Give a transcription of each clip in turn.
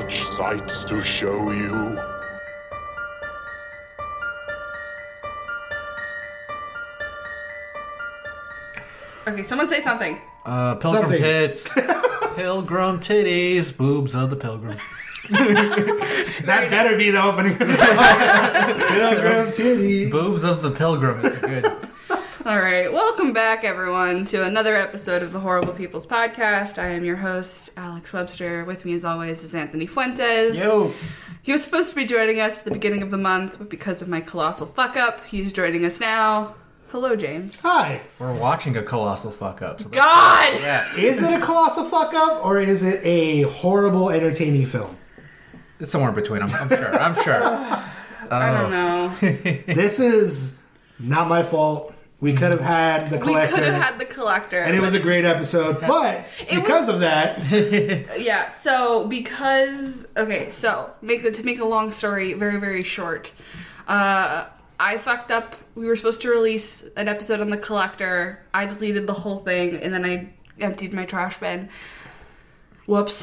such sights to show you. Okay, someone say something. Pilgrim tits. Pilgrim titties. Boobs of the pilgrim. That better be the opening. Pilgrim titties. Boobs of the pilgrim is good. All right, welcome back, everyone, to another episode of the Horrible People's Podcast. I am your host, Alex Webster. With me, as always, is Anthony Fuentes. Yo. He was supposed to be joining us at the beginning of the month, but because of my colossal fuck-up, he's joining us now. Hello, James. Hi. We're watching a colossal fuck up. So God! yeah. Is it a colossal fuck up or is it a horrible, entertaining film? It's somewhere in between, I'm sure. I don't know. This is not my fault. We could have had the We collector. could have had the collector. and it was a but- great episode, but because of that, Yeah, so because... Okay, so to make a long story very, very short, I fucked up. We were supposed to release an episode on the collector. I deleted the whole thing, and then I emptied my trash bin. Whoops.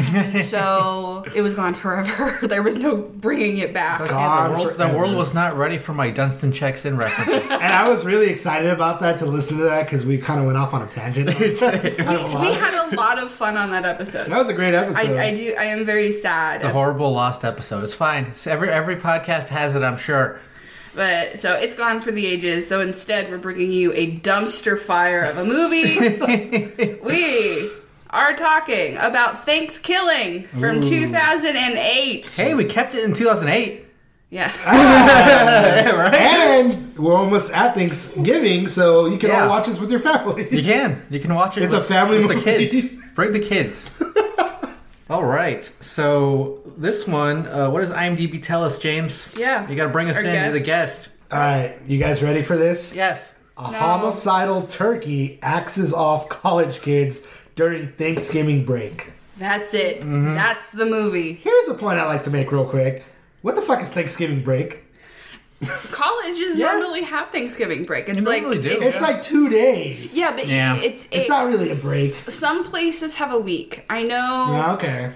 So it was gone forever. There was no bringing it back. God, The world was not ready for my Dunstan checks in references. and I was really excited about that to listen to that because we kind of went off on a tangent. We had a lot of fun on that episode. That was a great episode. I am very sad. The horrible lost episode. It's fine. Every podcast has it, I'm sure. But so it's gone for the ages. So instead, we're bringing you a dumpster fire of a movie. We are talking about Thanksgiving from 2008. Hey, we kept it in 2008. Yeah. Right? And we're almost at Thanksgiving, so you can Yeah. all watch this with your family. You can. You can watch it. It's a family with the movie. kids. Bring the kids. All right. So this one, what does IMDb tell us, James? Yeah. You got to bring us Our in to the guest. All right, you guys ready for this? Yes. A No. homicidal turkey axes off college kids during Thanksgiving break. That's it. Mm-hmm. That's the movie. Here's a point I'd like to make real quick. What the fuck is Thanksgiving break? Colleges Yeah. normally have Thanksgiving break. It's You like normally do. It's like 2 days. yeah, but Yeah. It's not really a break. some places have a week. I know. Yeah, okay.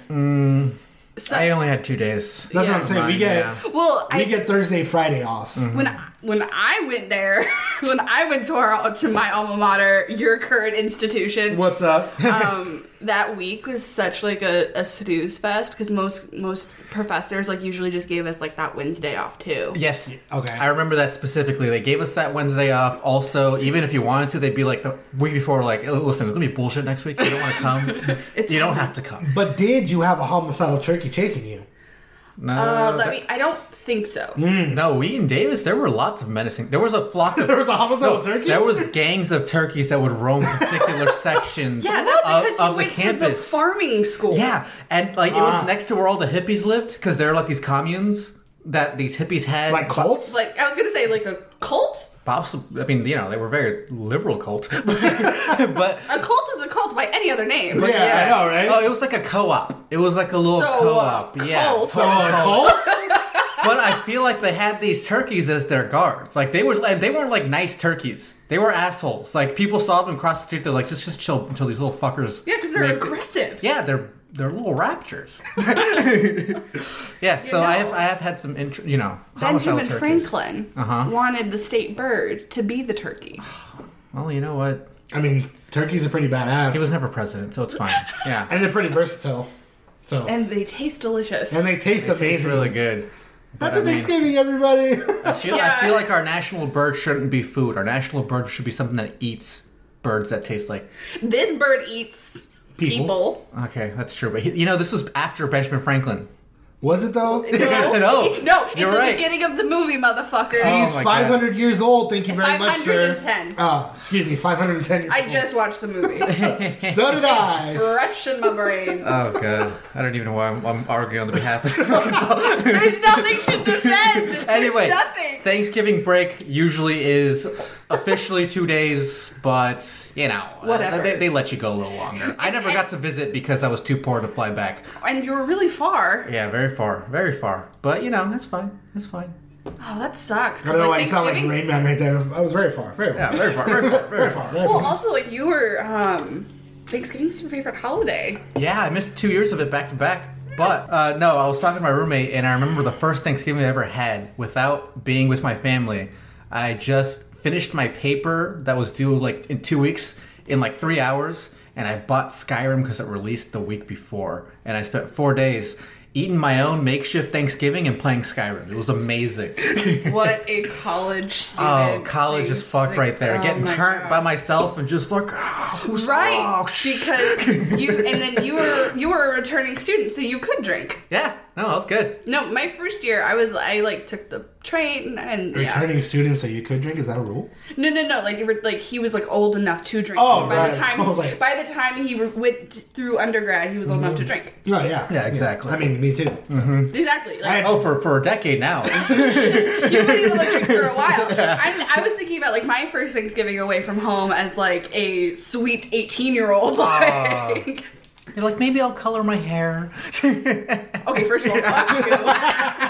I only had 2 days. That's what I'm saying. We get Yeah. Well, we get Thursday, Friday off. when I went there, when I went to my alma mater, your current institution, What's up? that week was such like a snooze fest because most professors like usually just gave us like that Wednesday off too. Yes. Okay. I remember that specifically. They gave us that Wednesday off. Also, even if you wanted to, they'd be like the week before, like, listen, there's going to be bullshit next week. You don't want to come. You don't have to come. But did you have a homicidal turkey chasing you? No. I don't think so. No, we in Davis, there were lots of menacing. There was a flock of... There was a homicidal turkey? There was gangs of turkeys that would roam particular sections Yeah, that's because you of the went to the campus. farming school. Yeah, and like it was next to where all the hippies lived because there were like these communes that these hippies had. Like cults? Like I was gonna say, like a cult. Possibly, I mean, you know, they were very liberal cult, but A cult is a cult by any other name. Yeah, I know, right? Oh, it was like a co-op. It was like a little So, co-op. Yeah. cult. So a cult? But I feel like they had these turkeys as their guards. Like they weren't like nice turkeys. They were assholes. Like people saw them across the street. They're like, just chill until these little fuckers. Yeah, because they're aggressive. Yeah, they're little raptors. Yeah. So know. I have had some homicidal Benjamin turkeys. Franklin Uh-huh. wanted the state bird to be the turkey. Well, you know what? I mean, turkeys are pretty badass. He was never president, so it's fine. Yeah. and they're pretty versatile. So And they taste delicious. and they taste It amazing. tastes really good. But Happy I mean, Thanksgiving, everybody! I feel like our national bird shouldn't be food. Our national bird should be something that eats birds that taste like. This bird eats people. Okay, that's true. But this was after Benjamin Franklin. Was it though? No, in You're the right. beginning of the movie, motherfucker. Oh, He's my 500 years old. Thank you very much, sir. 510. Oh, excuse me, 510 years I old. just watched the movie. So did I. Fresh in my brain. Oh god, I don't even know why I'm arguing on the behalf of. There's nothing to defend. Anyway, There's nothing. Thanksgiving break usually is officially 2 days, but Whatever. They let you go a little longer. I never got to visit because I was too poor to fly back. And you were really far. Yeah, very far, very far. But that's fine. That's fine. Oh, that sucks. I don't know why you sound like Thanksgiving. Rain Man right there. I was very far. Very far. Yeah, very far, very far, very far. Very Well, far. also, like, you were, Thanksgiving's your favorite holiday. Yeah, I missed 2 years of it back to back. But no, I was talking to my roommate, and I remember the first Thanksgiving I ever had without being with my family. I just finished my paper that was due like in 2 weeks in like 3 hours, and I bought Skyrim because it released the week before, and I spent 4 days eating my own makeshift Thanksgiving and playing Skyrim. It was amazing. What a college student. Oh, college thinks, is fuck like, right there. oh Getting my turned God. by myself and just like, who's Right, because you were a returning student, so you could drink. Yeah, no, that was good. No, my first year, I like took the train and Returning students, so you could drink? Is that a rule? No, like you were like he was like old enough to drink. Oh, by right. the time I was like- by the time he went through undergrad, he was old enough to drink. Oh, yeah. Yeah, exactly. I mean, me too. So. Exactly. Like, Oh, for a decade now. you wouldn't even like drink for a while. I was thinking about like my first Thanksgiving away from home as like a sweet 18-year-old. Like, You're like, maybe I'll color my hair. okay, first of all, fuck you.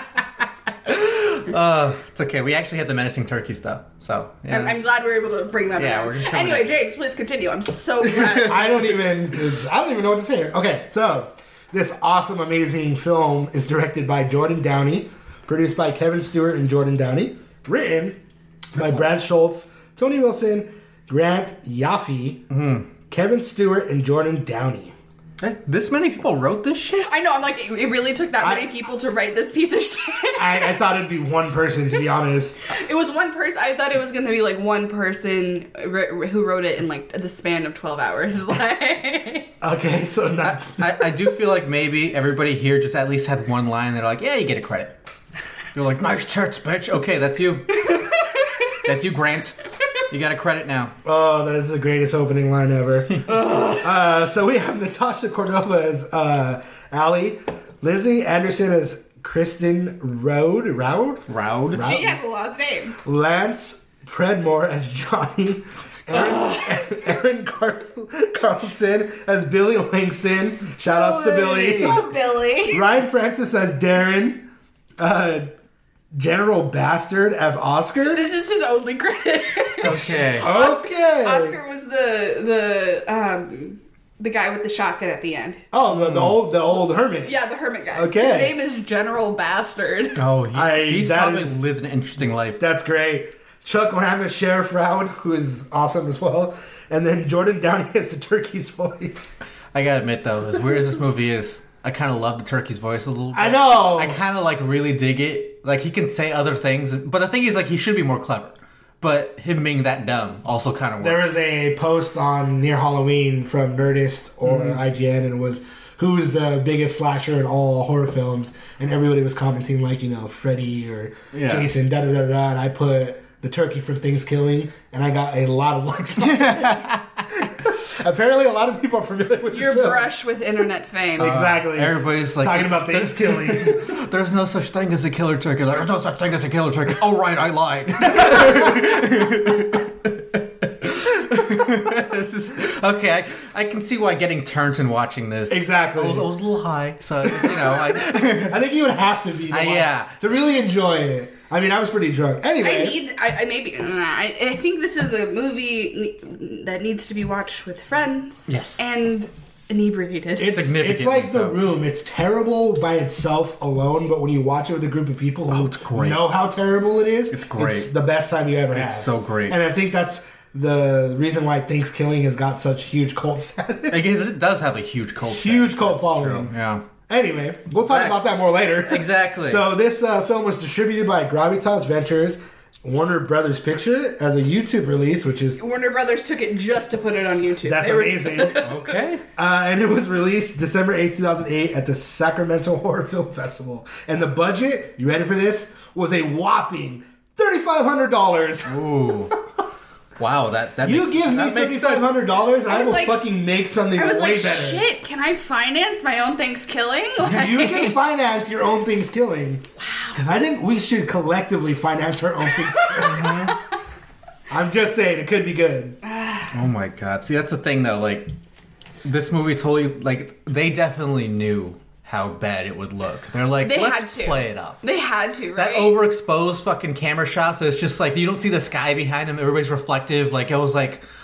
It's okay. We actually had the menacing turkeys though, so yeah. I'm glad we were able to bring that Yeah, around. we're just coming Anyway, in. James, please continue. I'm so glad. I don't even know what to say here. Okay, so this awesome, amazing film is directed by Jordan Downey, produced by Kevin Stewart and Jordan Downey, written by Brad Schultz, Tony Wilson, Grant Yaffe, Kevin Stewart, and Jordan Downey. This many people wrote this shit? I know, I'm like, it really took that many people to write this piece of shit. I thought it'd be one person, to be honest. It was one person. I thought it was going to be like one person who wrote it in like the span of 12 hours. Like, Okay, so not. I do feel like maybe everybody here just at least had one line. They're like, yeah, you get a credit. You're like, nice tits, bitch. Okay, that's you. That's you, Grant. You got a credit now. Oh, that is the greatest opening line ever. So we have Natasha Cordova as Allie, Lindsay Anderson as Kristen Roud, Roud. she has a last name. Lance Predmore as Johnny, Aaron Carlson as Billy Langston. Shout outs to Billy. Oh, Billy. Ryan Francis as Darren. General Bastard as Oscar. This is his only credit. Okay. Okay. Oscar was the guy with the shotgun at the end. Oh, the old hermit. Yeah, the hermit guy. Okay. His name is General Bastard. Oh, he's that probably is- lived an interesting life. That's great. Chuck Lamb as Sheriff Roud, who is awesome as well. And then Jordan Downey as the turkey's voice. I gotta admit though, as weird as this movie is, I kind of love the turkey's voice a little bit. I know. I kind of like really dig it. Like he can say other things, but the thing is, like he should be more clever. But him being that dumb also kind of works. There was a post on Near Halloween from Nerdist or IGN, and it was who's the biggest slasher in all horror films, and everybody was commenting like, Freddy or Jason, da da da da, and I put the turkey from Thanksgiving, and I got a lot of likes on it. Apparently, a lot of people are familiar with Your this film. brush with internet fame. Exactly. Everybody's like talking about Thanksgiving. There's no such thing as a killer turkey. There's no such thing as a killer turkey. Oh right, I lied. This is okay. I can see why getting turned and watching this. Exactly. I was a little high, so I I think you would have to be to really enjoy it. I mean, I was pretty drunk. Anyway, I think this is a movie that needs to be watched with friends. Yes. And inebriated. it's significantly like The so. Room. It's terrible by itself alone, but when you watch it with a group of people who it's great. know how terrible it is, It's great. It's the best time you ever had. It's so great. And I think that's the reason why Thanksgiving has got such huge cult status. I guess it does have a huge cult. Huge cult That's following. true, yeah. Anyway, we'll talk about that more later. Exactly. So this film was distributed by Gravitas Ventures, Warner Brothers Picture, as a YouTube release, which is Warner Brothers took it just to put it on YouTube. that's They were- amazing. Okay. And it was released December 8th, 2008 at the Sacramento Horror Film Festival. And the budget, you ready for this, was a whopping $3,500. Ooh. Wow, that You makes, give me that makes sense. $3,500, I was will like- fucking make something I was way like, better. shit, can I finance my own Thanksgiving? You can finance your own Thanksgiving. Wow. I think we should collectively finance our own Thanksgiving. I'm just saying, it could be good. Oh my god. See, that's the thing though, like this movie totally they definitely knew how bad it would look. They're like, They let's had to. play it up. They had to, That right? overexposed fucking camera shot, so it's just like you don't see the sky behind them, everybody's reflective. Like it was like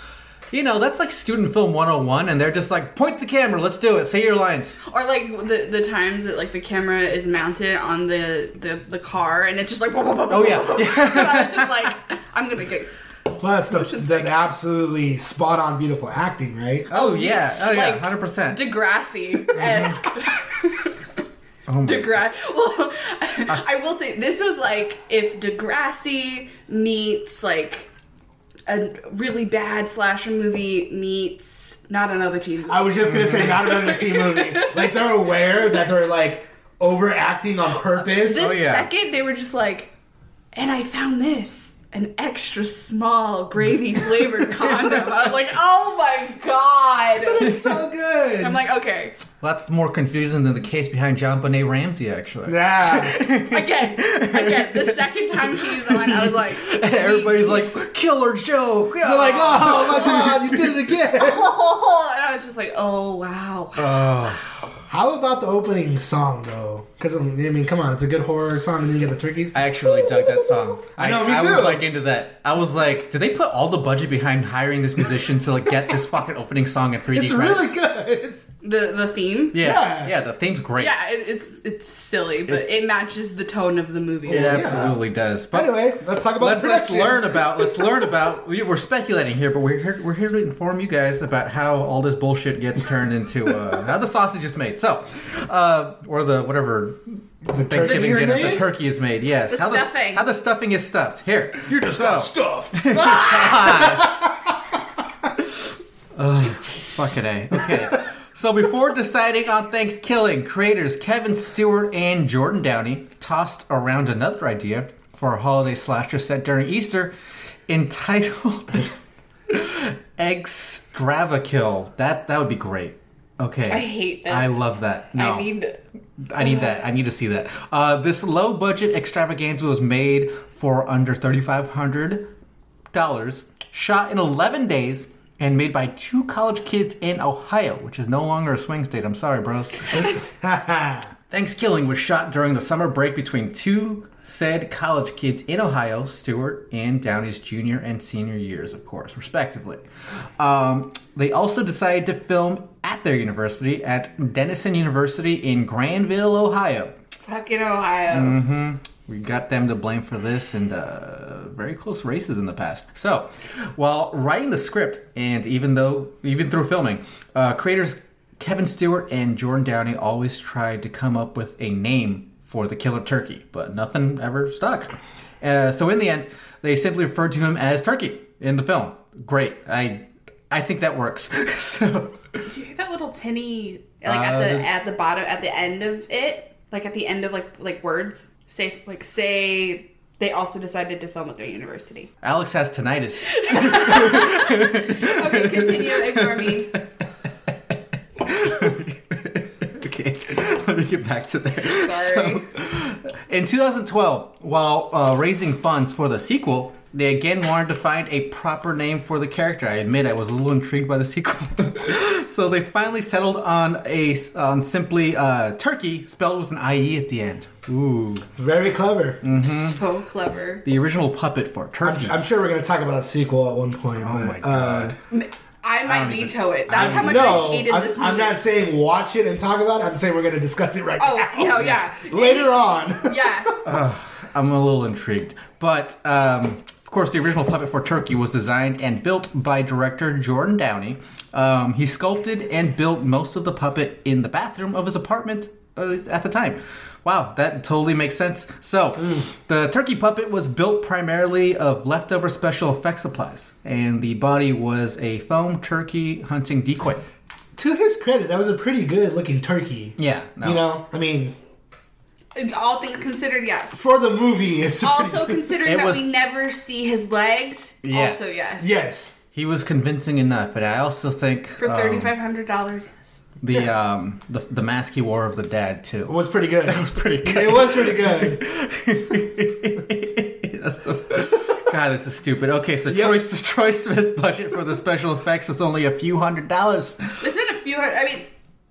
that's like student film 101, and they're just like, point the camera, let's do it, say your lines. Or like the times that like the camera is mounted on the car and it's just like Oh yeah. I was just like, I'm gonna get Plus the absolutely spot on beautiful acting, right? Oh yeah, like 100%. Degrassi-esque. Oh my Well, I will say this was like if Degrassi meets like a really bad slasher movie meets Not Another Teen Movie. I was just gonna say not another teen movie. Like they're aware that they're like overacting on purpose. This second they were just like, and I found this. An extra small gravy flavored condom. I was like, oh my god. It's so good. I'm like, okay. Well, that's more confusing than the case behind John Benet Ramsey, actually. Yeah. Again, the second time she used the line, I was like... And everybody's like, killer joke! They're like, oh my god, you did it again. And I was just like, oh, wow. How about the opening song, though? Because, I mean, come on, it's a good horror song, and then you get the turkeys. I actually dug that song. I know, me too. I was like into that. I was like, did they put all the budget behind hiring this musician to like get this fucking opening song in 3D It's credits? really good. The theme? Yeah, the theme's great. Yeah, it's silly, but it matches the tone of the movie. It absolutely does. But anyway, let's talk about let's production. learn about. We're speculating here, but we're here to inform you guys about how all this bullshit gets turned into how the sausage is made. So, or the whatever. The Thanksgiving turkey dinner, made? the turkey is made. Yes, The stuffing. How the stuffing is stuffed. Here, You're just stuffed. fucking A. Okay. So before deciding on Thanksgiving, creators Kevin Stewart and Jordan Downey tossed around another idea for a holiday slasher set during Easter entitled Extravakill. That would be great. Okay. I hate this. I love that. No. I need that. I need to see that. This low-budget extravaganza was made for under $3,500, shot in 11 days, and made by 2 college kids in Ohio, which is no longer a swing state. I'm sorry, bros. Thanksgiving was shot during the summer break between 2 said college kids in Ohio, Stewart and Downey's junior and senior years, of course, respectively. They also decided to film at their university, at Denison University in Granville, Ohio. fucking Ohio. Mm-hmm. We got them to blame for this and very close races in the past. So, while writing the script, and even through filming, creators Kevin Stewart and Jordan Downey always tried to come up with a name for the killer turkey, but nothing ever stuck. So in the end, they simply referred to him as Turkey in the film. Great. I think that works. So, Do you hear that little tinny at the bottom at the end of it? Like at the end of like words? Say they also decided to film at their university. Alex has tinnitus. Okay, continue. Ignore me. Okay, let me get back to there. Sorry. So, in 2012, while raising funds for the sequel, they again wanted to find a proper name for the character. I admit I was a little intrigued by the sequel. So they finally settled on simply Turkey, spelled with an IE at the end. Ooh. Very clever. Mm-hmm. So clever. The original puppet for Turkey. I'm sure we're going to talk about a sequel at one point. Oh but, my God. I might veto it. That's how much I hated this movie. I'm not saying watch it and talk about it. I'm saying we're going to discuss it right now. Oh, no, yeah. Later on. Yeah. I'm a little intrigued. But, of course, the original puppet for Turkey was designed and built by director Jordan Downey. He sculpted and built most of the puppet in the bathroom of his apartment at the time. Wow, that totally makes sense. So, the turkey puppet was built primarily of leftover special effects supplies, and the body was a foam turkey hunting decoy. To his credit, that was a pretty good looking turkey. Yeah. No. You know, I mean... It's all things considered, yes. For the movie, it's Also considering that was- we never see his legs, Yes. also yes. Yes. He was convincing enough, and I also think... For $3,500, yes. The mask he wore of the dad, too. It was pretty good. It was pretty good. It was pretty good. God, this is stupid. Okay, so Troy Smith's budget for the special effects was only a few $100s. It's been a few hundred. I mean,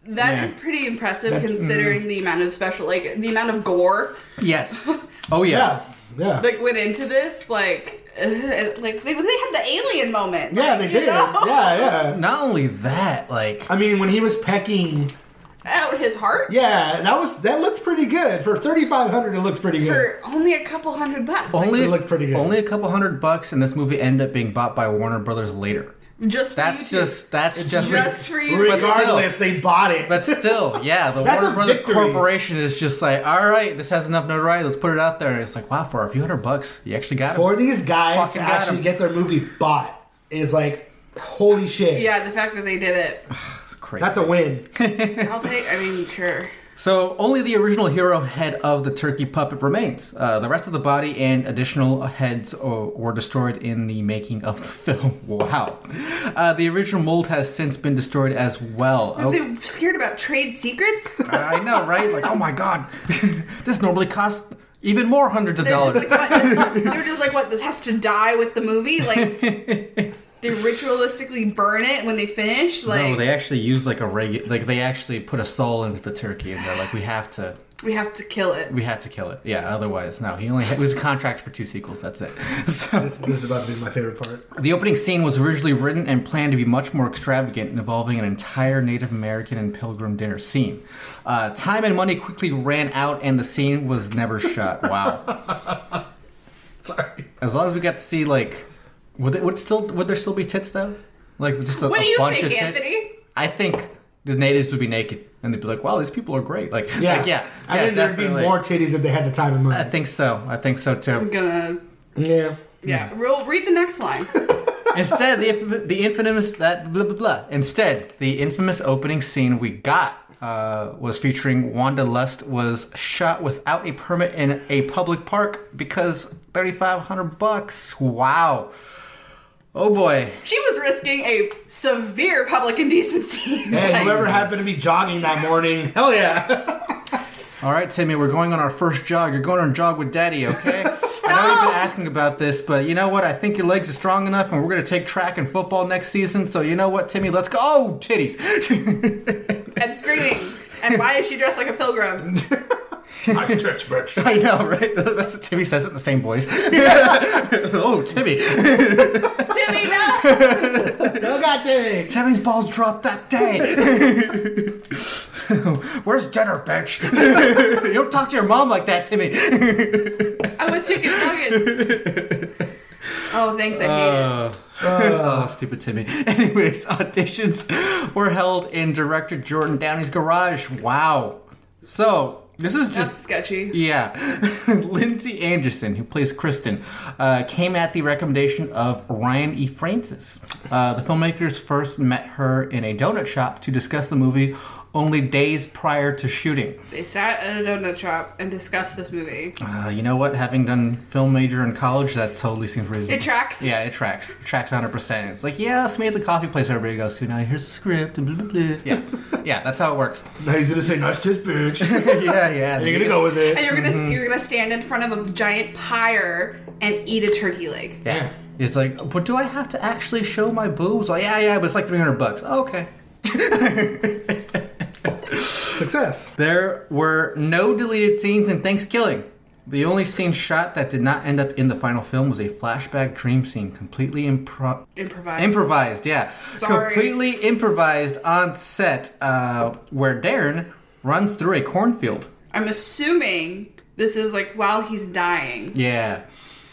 That is pretty impressive considering the amount of the amount of gore. Yes. Oh yeah. Yeah. Like went into this, like they had the alien moment. Yeah, they did. Yeah. Not only that, like I mean, when he was pecking out his heart. Yeah, that looked pretty good for $3,500. It looked pretty good For only a couple $100. only it looked pretty good. Only a couple $100, and this movie ended up being bought by Warner Brothers later. Just for That's you two. just Just for you. Regardless, they bought it. But still, yeah, the That's Warner a Brothers victory. Corporation is just like, all right, this has enough notoriety, let's put it out there. And it's like, wow, for a few $100, you actually got it. For these guys Fucking to got actually 'em. get their movie bought is like, holy shit. Yeah, the fact that they did it. It's crazy. That's a win. Sure. So only the original hero head of the turkey puppet remains. The rest of the body and additional heads were destroyed in the making of the film. Wow. The original mold has since been destroyed as well. Are they scared about trade secrets? I know, right? Like, oh my god, this normally costs even more hundreds of They're dollars. just like, what? They're just like, what? This has to die with the movie? Like, they ritualistically burn it when they finish? Like, No, they actually use like they actually put a soul into the turkey, and they're like, we have to kill it. We had to kill it. Yeah, otherwise, no. It was a contract for 2 sequels. That's it. So, This is about to be my favorite part. the opening scene was originally written and planned to be much more extravagant, involving an entire Native American and pilgrim dinner scene. Time and money quickly ran out, and the scene was never shot. Wow. Sorry. As long as we got to see, like, would there still be tits though? Like just a What do you bunch think, of tits. Anthony? I think the natives would be naked, and they'd be like, "Wow, these people are great." Like, Yeah. like, yeah. I think there'd be definitely. more titties if they had the time and money. I think so. I think so too. I'm gonna... Yeah. Yeah, we'll read the next line. Instead, the infamous opening scene we got was featuring Wanda Lust was shot without a permit in a public park because $3,500. Wow. Oh boy. She was risking a severe public indecency. Hey, whoever happened to be jogging that morning, hell yeah. All right, Timmy, we're going on our first jog. You're going on a jog with Daddy, okay? I know you've been asking about this, but you know what? I think your legs are strong enough, and we're going to take track and football next season. So you know what, Timmy? Let's go. Oh, titties. And screaming. And why is she dressed like a pilgrim? I touch bitch. I know, right? That's what Timmy says it in the same voice. Oh, Timmy. Timmy, no! No got Timmy. Timmy's balls dropped that day. Where's dinner, bitch? You don't talk to your mom like that, Timmy. I want chicken nuggets. Oh, thanks, I hate it. Oh, stupid Timmy. Anyways, auditions were held in director Jordan Downey's garage. Wow. So, this is That's just... sketchy. Yeah. Lindsay Anderson, who plays Kristen, came at the recommendation of Ryan E. Francis. The filmmakers first met her in a donut shop to discuss the movie only days prior to shooting. They sat at a donut shop and discussed this movie. You know what? Having done film major in college, that totally seems reasonable. It tracks? Yeah, it tracks. It tracks 100%. It's like, yeah, let's meet at the coffee place everybody goes to. Now here's the script and blah, blah, blah. Yeah. Yeah, that's how it works. Now he's gonna say, nice tits, bitch. Yeah. You're gonna go with it. And you're gonna stand in front of a giant pyre and eat a turkey leg. Yeah. It's like, but do I have to actually show my boobs? Like, yeah, but it's like $300. Oh, okay. Success. There were no deleted scenes in Thanksgiving. The only scene shot that did not end up in the final film was a flashback dream scene, completely improvised, yeah. Sorry. Completely improvised on set, where Darren runs through a cornfield. I'm assuming this is like while he's dying. Yeah.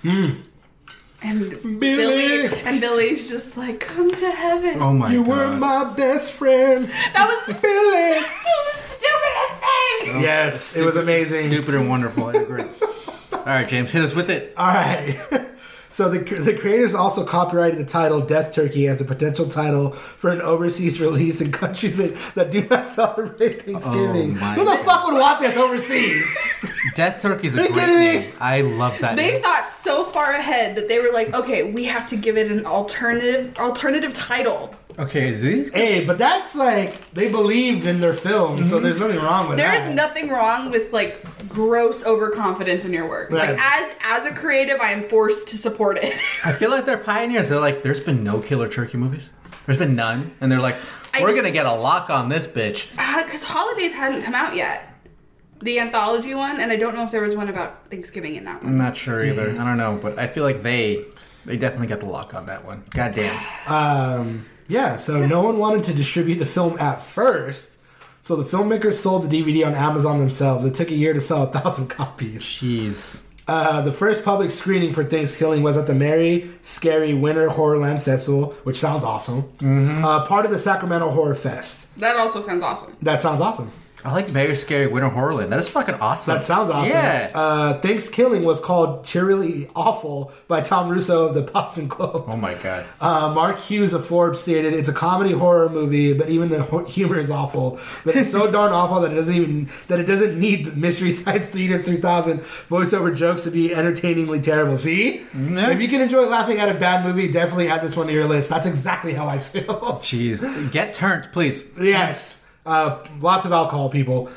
And Billy. Billy's just like, come to heaven. Oh my You god. were my best friend. That was Billy. the stupidest thing. Yes, it was amazing. Stupid and wonderful, I agree. All right, James, hit us with it. All right. So the creators also copyrighted the title Death Turkey as a potential title for an overseas release in countries that do not celebrate Thanksgiving. Oh my Who the fuck would want this overseas? Death Turkey's a Are you great kidding me? name. I love that They name. thought so far ahead that they were like, okay, we have to give it an alternative title. Okay, these... Hey, but that's like, they believed in their film, so there's nothing wrong with There that. is nothing wrong with like gross overconfidence in your work. Right. Like as a creative, I am forced to support it. I feel like they're pioneers. They're like, there's been no killer turkey movies. There's been none, and they're like, we're gonna get a lock on this bitch. Because Holidays hadn't come out yet. The anthology one, and I don't know if there was one about Thanksgiving in that one. I'm not sure either. I don't know, but I feel like they definitely got the lock on that one. God damn. So no one wanted to distribute the film at first, so the filmmakers sold the DVD on Amazon themselves. It took a year to sell 1,000 copies. Jeez. The first public screening for Thanksgiving was at the Merry Scary Winter Horrorland Festival, which sounds awesome. Mm-hmm. Part of the Sacramento Horror Fest. That also sounds awesome. That sounds awesome. I like Very Scary Winter Horrorland. That is fucking awesome. That sounds awesome. Yeah. Thanksgiving was called Cheerily Awful by Tom Russo of the Boston Globe. Oh my god. Mark Hughes of Forbes stated, "It's a comedy horror movie, but even the humor is awful. But it's so darn awful that it doesn't need Mystery Science Theater 3000 voiceover jokes to be entertainingly terrible." See, if you can enjoy laughing at a bad movie, definitely add this one to your list. That's exactly how I feel. Jeez. Get turned, please. Yes. Lots of alcohol, people.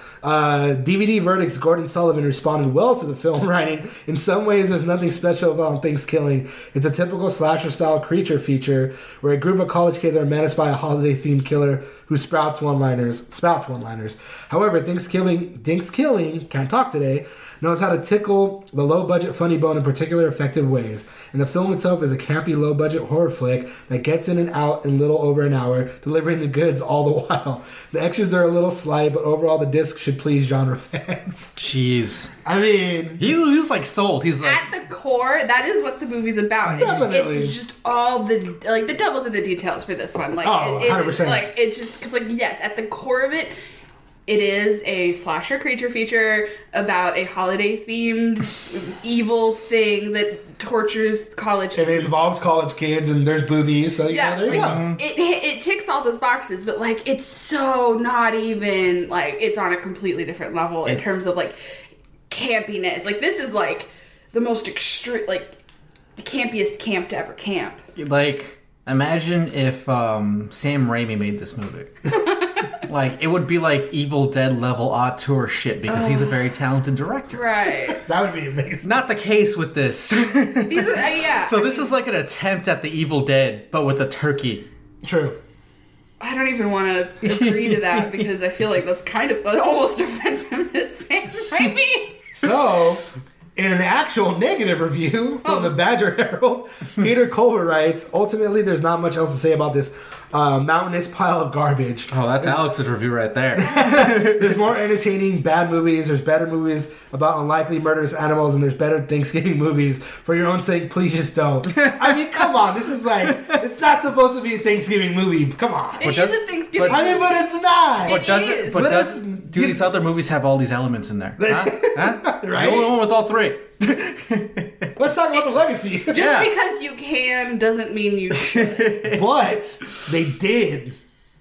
DVD verdicts. Gordon Sullivan responded well to the film, writing, "In some ways, there's nothing special about Thanksgiving. It's a typical slasher-style creature feature where a group of college kids are menaced by a holiday-themed killer who spouts one-liners. However, Thanksgiving, can't talk today, knows how to tickle the low-budget funny bone in particular effective ways. And the film itself is a campy, low-budget horror flick that gets in and out in little over an hour, delivering the goods all the while. The extras are a little slight, but overall the disc should please genre fans." Jeez. I mean, He was like sold. He's like, At the core, that is what the movie's about. Definitely. It's just all the devil's in the details for this one. Like, Oh, 100%. Like, it's just because, like, yes, at the core of it, it is a slasher creature feature about a holiday-themed evil thing that tortures college and kids. it involves college kids, and there's boobies, so Yeah, there you like, go. it ticks all those boxes, but like it's so not even like it's on a completely different level in terms of like campiness. Like this is like the most extreme, like the campiest camp to ever camp. like, imagine if Sam Raimi made this movie. Like, it would be like Evil Dead level auteur shit because he's a very talented director. Right. That would be amazing. Not the case with this. These are, yeah. So this is like an attempt at the Evil Dead, but with a turkey. True. I don't even want to agree to that because I feel like that's kind of almost offensive to Sam Raimi. So, in an actual negative review from the Badger Herald, Peter Culver writes, "Ultimately, there's not much else to say about this mountainous pile of garbage. Oh, that's Alex's review right there. There's more entertaining bad movies. There's better movies about unlikely murderous animals, and there's better Thanksgiving movies. For your own sake, please just don't." I mean, come on. This is like, it's not supposed to be a Thanksgiving movie. Come on. It is a Thanksgiving. I mean, but it's not. Do these other movies have all these elements in there? Huh? Right? The only one with all three. Let's talk about the legacy. Just because you can doesn't mean you should. But they did.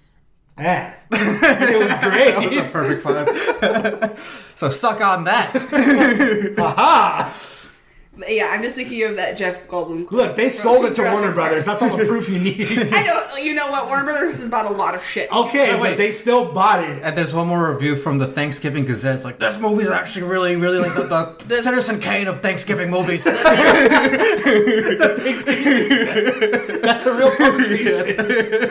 It was great. That was a perfect pause. So suck on that. Aha! Yeah, I'm just thinking of that Jeff Goldblum quote. Look, they from sold it to Jurassic Warner Park. Brothers. That's all the proof you need. I don't. You know what? Warner Brothers has bought a lot of shit. Okay, Wait. but they still bought it. And there's one more review from the Thanksgiving Gazette. It's like, this movie's actually really, really like the Citizen Kane of Thanksgiving movies. That's a real publication.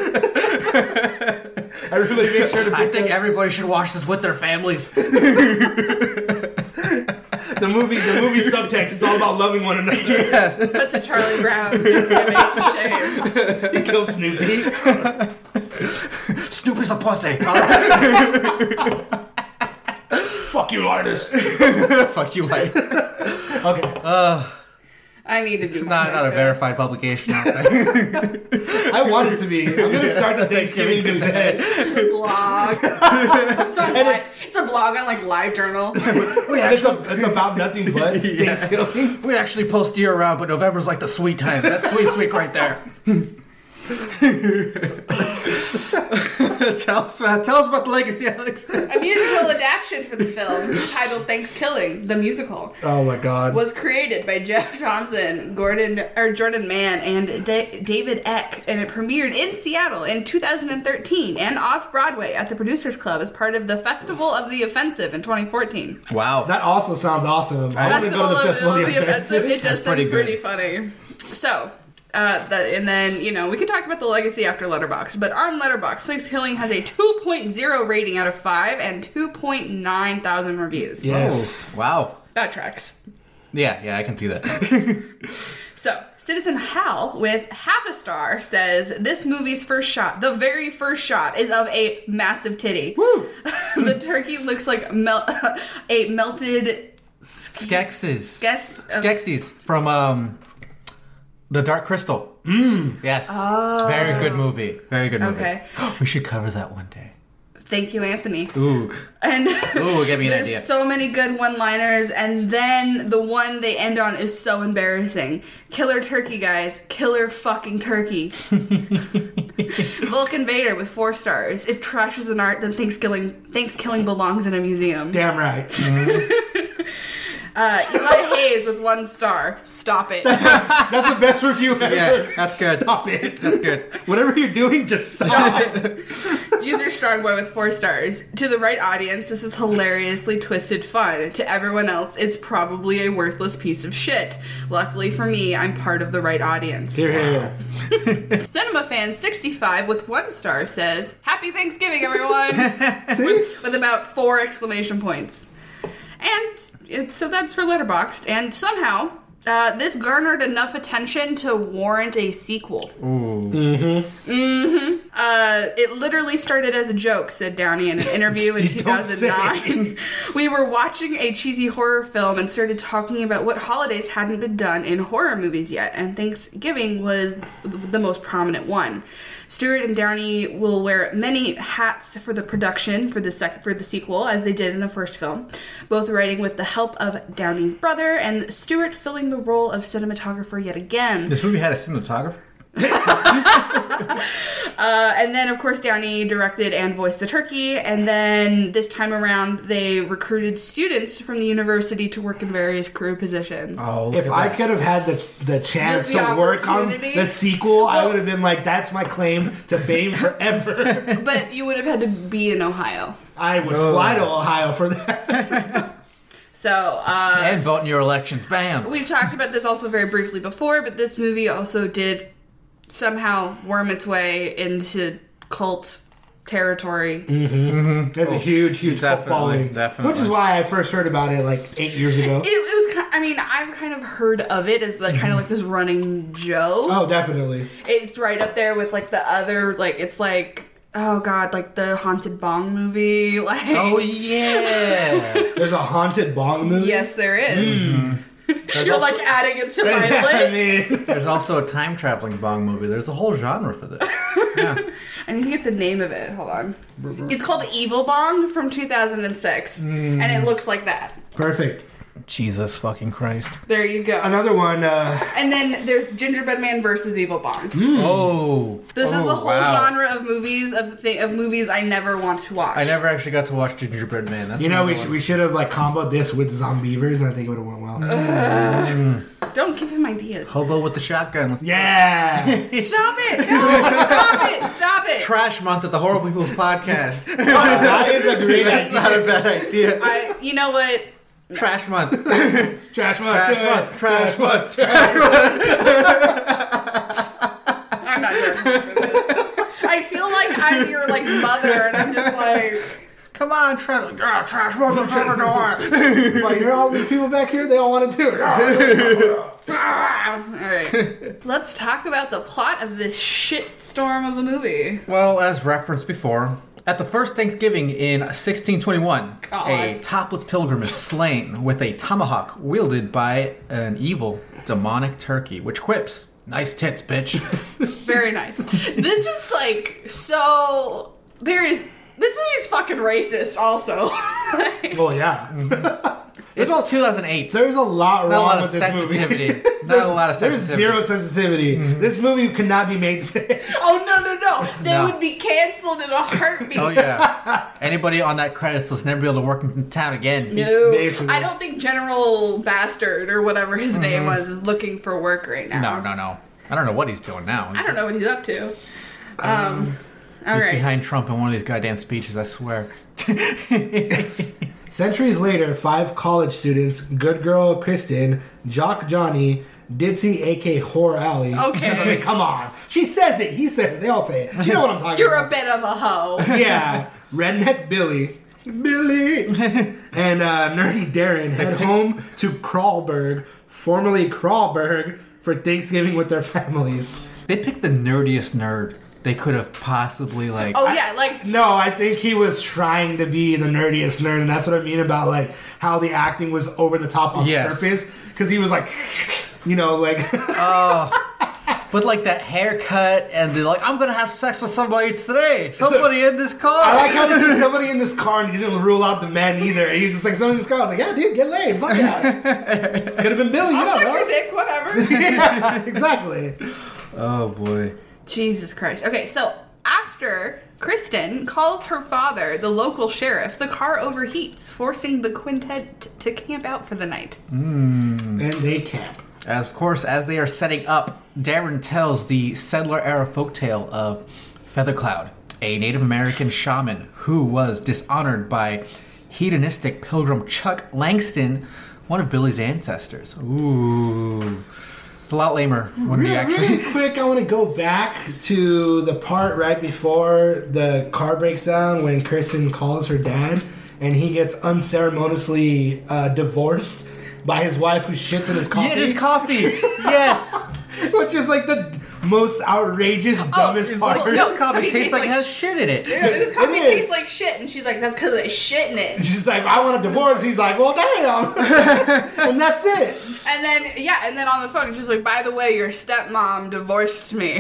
Everybody make sure to I put think everybody should watch this with their families. the movie subtext is all about loving one another. Yes. Puts a Charlie Brown Thanksgiving to shame. He kills Snoopy. Snoopy's a pussy. All right. Fuck you, artist. Fuck you, like. Okay. I need to do It's more not a like that. verified publication out there. I want it to be. I'm going to start the Thanksgiving Gazette. It's a blog. It's a blog on like LiveJournal. It's about nothing but Thanksgiving. We actually post year round, but November's like the sweet time. That's sweet week right there. Tell us about the legacy, Alex. A musical adaptation for the film titled Thanksgiving, the musical, Oh my god. was created by Jeff Thompson, Jordan Mann, and David Eck, and it premiered in Seattle in 2013 and off-Broadway at the Producers Club as part of the Festival of the Offensive in 2014. Wow. That also sounds awesome. I want to go to the Festival of the Offensive. It does That's sound pretty pretty good. funny. So, And then, we can talk about the legacy after Letterboxd. But on Letterboxd, Thanksgiving has a 2.0 rating out of 5 and 2.9 thousand reviews. Yes. Oh, wow. That tracks. Yeah, I can see that. So, Citizen Hal, with half a star, says this movie's first shot, the very first shot, is of a massive titty. Woo! The turkey looks like a melted Skeksis from The Dark Crystal. Yes. Oh. Very good movie. Okay. We should cover that one day. Thank you, Anthony. Ooh. And Give me an there's idea. so many good one-liners, and then the one they end on is so embarrassing. Killer turkey, guys. Killer fucking turkey. Vulcan Vader with 4 stars. If trash is an art, then Thanksgiving belongs in a museum. Damn right. Eli Hayes with 1 star. Stop it. That's the best review ever. Yeah, that's good. Stop it. That's good. Whatever you're doing, just stop. User Strongboy with 4 stars. To the right audience, this is hilariously twisted fun. To everyone else, it's probably a worthless piece of shit. Luckily for me, I'm part of the right audience. Here. Cinema Fan 65 with 1 star says, Happy Thanksgiving, everyone! with about 4 exclamation points. And so that's for Letterboxd. And somehow, this garnered enough attention to warrant a sequel. Ooh. It literally started as a joke, said Downey in an interview in 2009. We were watching a cheesy horror film and started talking about what holidays hadn't been done in horror movies yet, and Thanksgiving was the most prominent one. Stewart and Downey will wear many hats for the production for the sequel, as they did in the first film, both writing with the help of Downey's brother, and Stewart filling the role of cinematographer yet again. This movie had a cinematographer? And then, of course, Downey directed and voiced the turkey. And then this time around, they recruited students from the university to work in various crew positions. Oh, If I could have had the chance Just the to work on opportunity? the sequel, I would have been like, that's my claim to fame forever. But you would have had to be in Ohio. I would fly to Ohio for that. So, and vote in your elections. Bam. we've talked about this also very briefly before, but this movie also did somehow worm its way into cult territory. There's a huge cult Definitely, following. definitely. Which is why I first heard about it like 8 years ago. It was, I've kind of heard of it as the kind of like this running joke. Oh, definitely. It's right up there with like the other, like, it's like, oh god, like the Haunted Bong movie. Like, Oh, yeah. There's a haunted bong movie. yes, there is. There's You're also, like adding it to my I list. mean, there's also a time-traveling Bong movie. There's a whole genre for this. Yeah. I need to get the name of it. Hold on. It's called Evil Bong from 2006, and it looks like that. perfect. Jesus fucking Christ. There you go. Another one. And then there's Gingerbread Man versus Evil Bong. Oh. This is the whole wow. genre of movies of movies I never want to watch. I never actually got to watch Gingerbread Man. That's You know, another one. we should have like comboed this with Zombievers, and I think it would have went well. Don't give him ideas. Hobo with the shotgun. Let's Yeah. Stop it! No, stop it! Stop it! Trash Month at the Horrible People's Podcast. That is a great That's idea. not a bad idea. You know what? Trash Month. Trash month. Trash Month. Trash Month. I'm not here for this. I feel like I'm your like mother, and I'm just like, Come on, Trash Month. But you're all these people back here, they all want to do it. all right. Let's talk about the plot of this shitstorm of a movie. Well, as referenced before, at the first Thanksgiving in 1621, God. a topless pilgrim is slain with a tomahawk wielded by an evil, demonic turkey, which quips, "Nice tits, bitch." Very nice. This is like so. This movie's fucking racist. Also, Well, yeah. It's all 2008. There's a lot Not a wrong lot of with this movie. sensitivity. Not a lot of There's sensitivity. zero sensitivity. This movie could not be made today. oh no! They No. would be canceled in a heartbeat. Oh yeah. Anybody on that credits list never be able to work in town again. No, Basically. I don't think General Bastard or whatever his name was is looking for work right now. No. I don't know what he's doing now. I don't know what he's up to. All He's right. behind Trump in one of these goddamn speeches, I swear. Centuries later, 5 college students, Good Girl Kristen, Jock Johnny, Ditzy, a.k.a. Whore Alley. Okay. I mean, come on. She says it. He said it. They all say it. You know what I'm talking You're about. a bit of a hoe. Yeah. Redneck Billy. And Nerdy Darren head home to Crawlberg, formerly Crawlberg, for Thanksgiving with their families. They picked the nerdiest nerd they could have possibly, like... Oh, yeah, like... No, I think he was trying to be the nerdiest nerd, and that's what I mean about, like, how the acting was over the top on purpose. Because he was like, you know, like... But like that haircut, and they're like, I'm gonna have sex with somebody today. Somebody in this car. I like how this is somebody in this car, and he didn't rule out the men either. He was just like, somebody in this car. I was like, yeah, dude, get laid. Fuck yeah. Could have been Billy. I'll suck bro. your dick, whatever. Yeah, exactly. Oh boy. Jesus Christ. Okay, so after Kristen calls her father, the local sheriff, the car overheats, forcing the quintet to camp out for the night. And they camp. As they are setting up, Darren tells the settler-era folktale of Feathercloud, a Native American shaman who was dishonored by hedonistic pilgrim Chuck Langston, one of Billy's ancestors. Ooh. It's a lot lamer when we actually... Really quick, I want to go back to the part right before the car breaks down when Kristen calls her dad and he gets unceremoniously divorced by his wife who shits in his coffee. Yeah, his coffee. Yes. Which is like the most outrageous, dumbest part. This coffee tastes like it has shit in it. This coffee It is. tastes like shit, and she's like, that's because there's shit in it. She's like, I want a divorce. He's like, well, damn. And that's it. And then on the phone, she's like, by the way, your stepmom divorced me.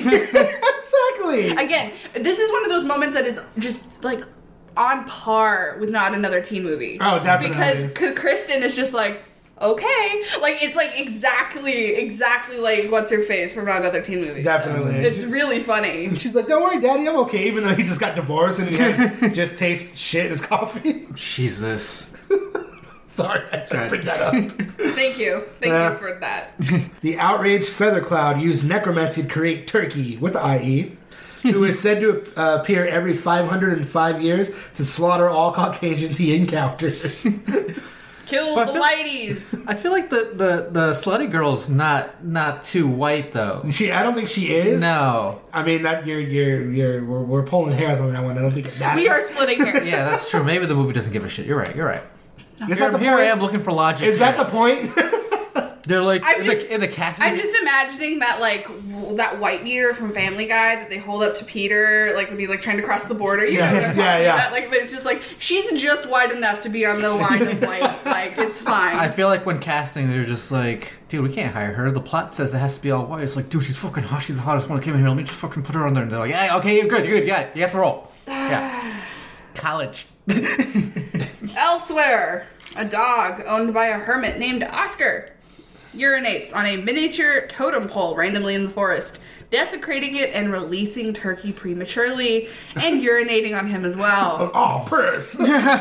Exactly. Again, this is one of those moments that is just like on par with Not Another Teen Movie. Oh, definitely. Because Kristen is just like, okay. Like, it's like exactly like What's Her Face from Not Another Teen Movie. Definitely. It's really funny. She's like, don't worry, Daddy, I'm okay, even though he just got divorced and he like, just tastes shit in his coffee. Jesus. Sorry, I had to bring that up. Thank you. Thank you for that. The outraged Feathercloud used necromancy to create Turkey, with the IE, who is said to appear every 505 years to slaughter all Caucasians he encounters. Kill But the ladies. I feel like the slutty girl's not too white though. I don't think she is. No. I mean that we're pulling hairs on that one. I don't think that We are splitting hairs. Yeah, that's true. Maybe the movie doesn't give a shit. You're right. Is that the Here I point? am looking for logic. Is that the point? They're like I'm in the casting. I'm just imagining that that white beater from Family Guy that they hold up to Peter, like when he's like trying to cross the border. You know what I'm talking about? Like, but it's just like she's just white enough to be on the line of white. Like, it's fine. I feel like when casting, they're just like, dude, we can't hire her. The plot says it has to be all white. It's like, dude, she's fucking hot. She's the hottest one that came in here. Let me just fucking put her on there. And they're like, yeah, okay, you're good. You got it. You got the role. Yeah. College. Elsewhere, a dog owned by a hermit named Oscar urinates on a miniature totem pole randomly in the forest, desecrating it and releasing Turkey prematurely and urinating on him as well. Oh, purse.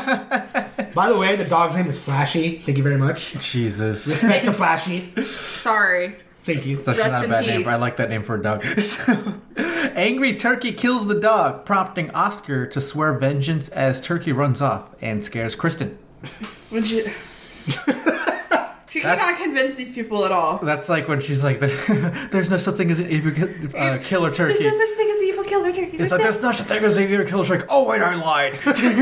By the way, the dog's name is Flashy. Thank you very much. Jesus. Respect to Flashy. Sorry. Thank you. It's actually Rest not a in bad name, peace. but I like that name for a dog. So, angry Turkey kills the dog, prompting Oscar to swear vengeance as Turkey runs off and scares Kristen. Would you... She cannot convince these people at all. That's like when she's like, there's no such thing as an evil killer turkey. There's no such thing as evil killer turkey. It's like, there's no such thing as an evil killer turkey. Oh, wait, I lied.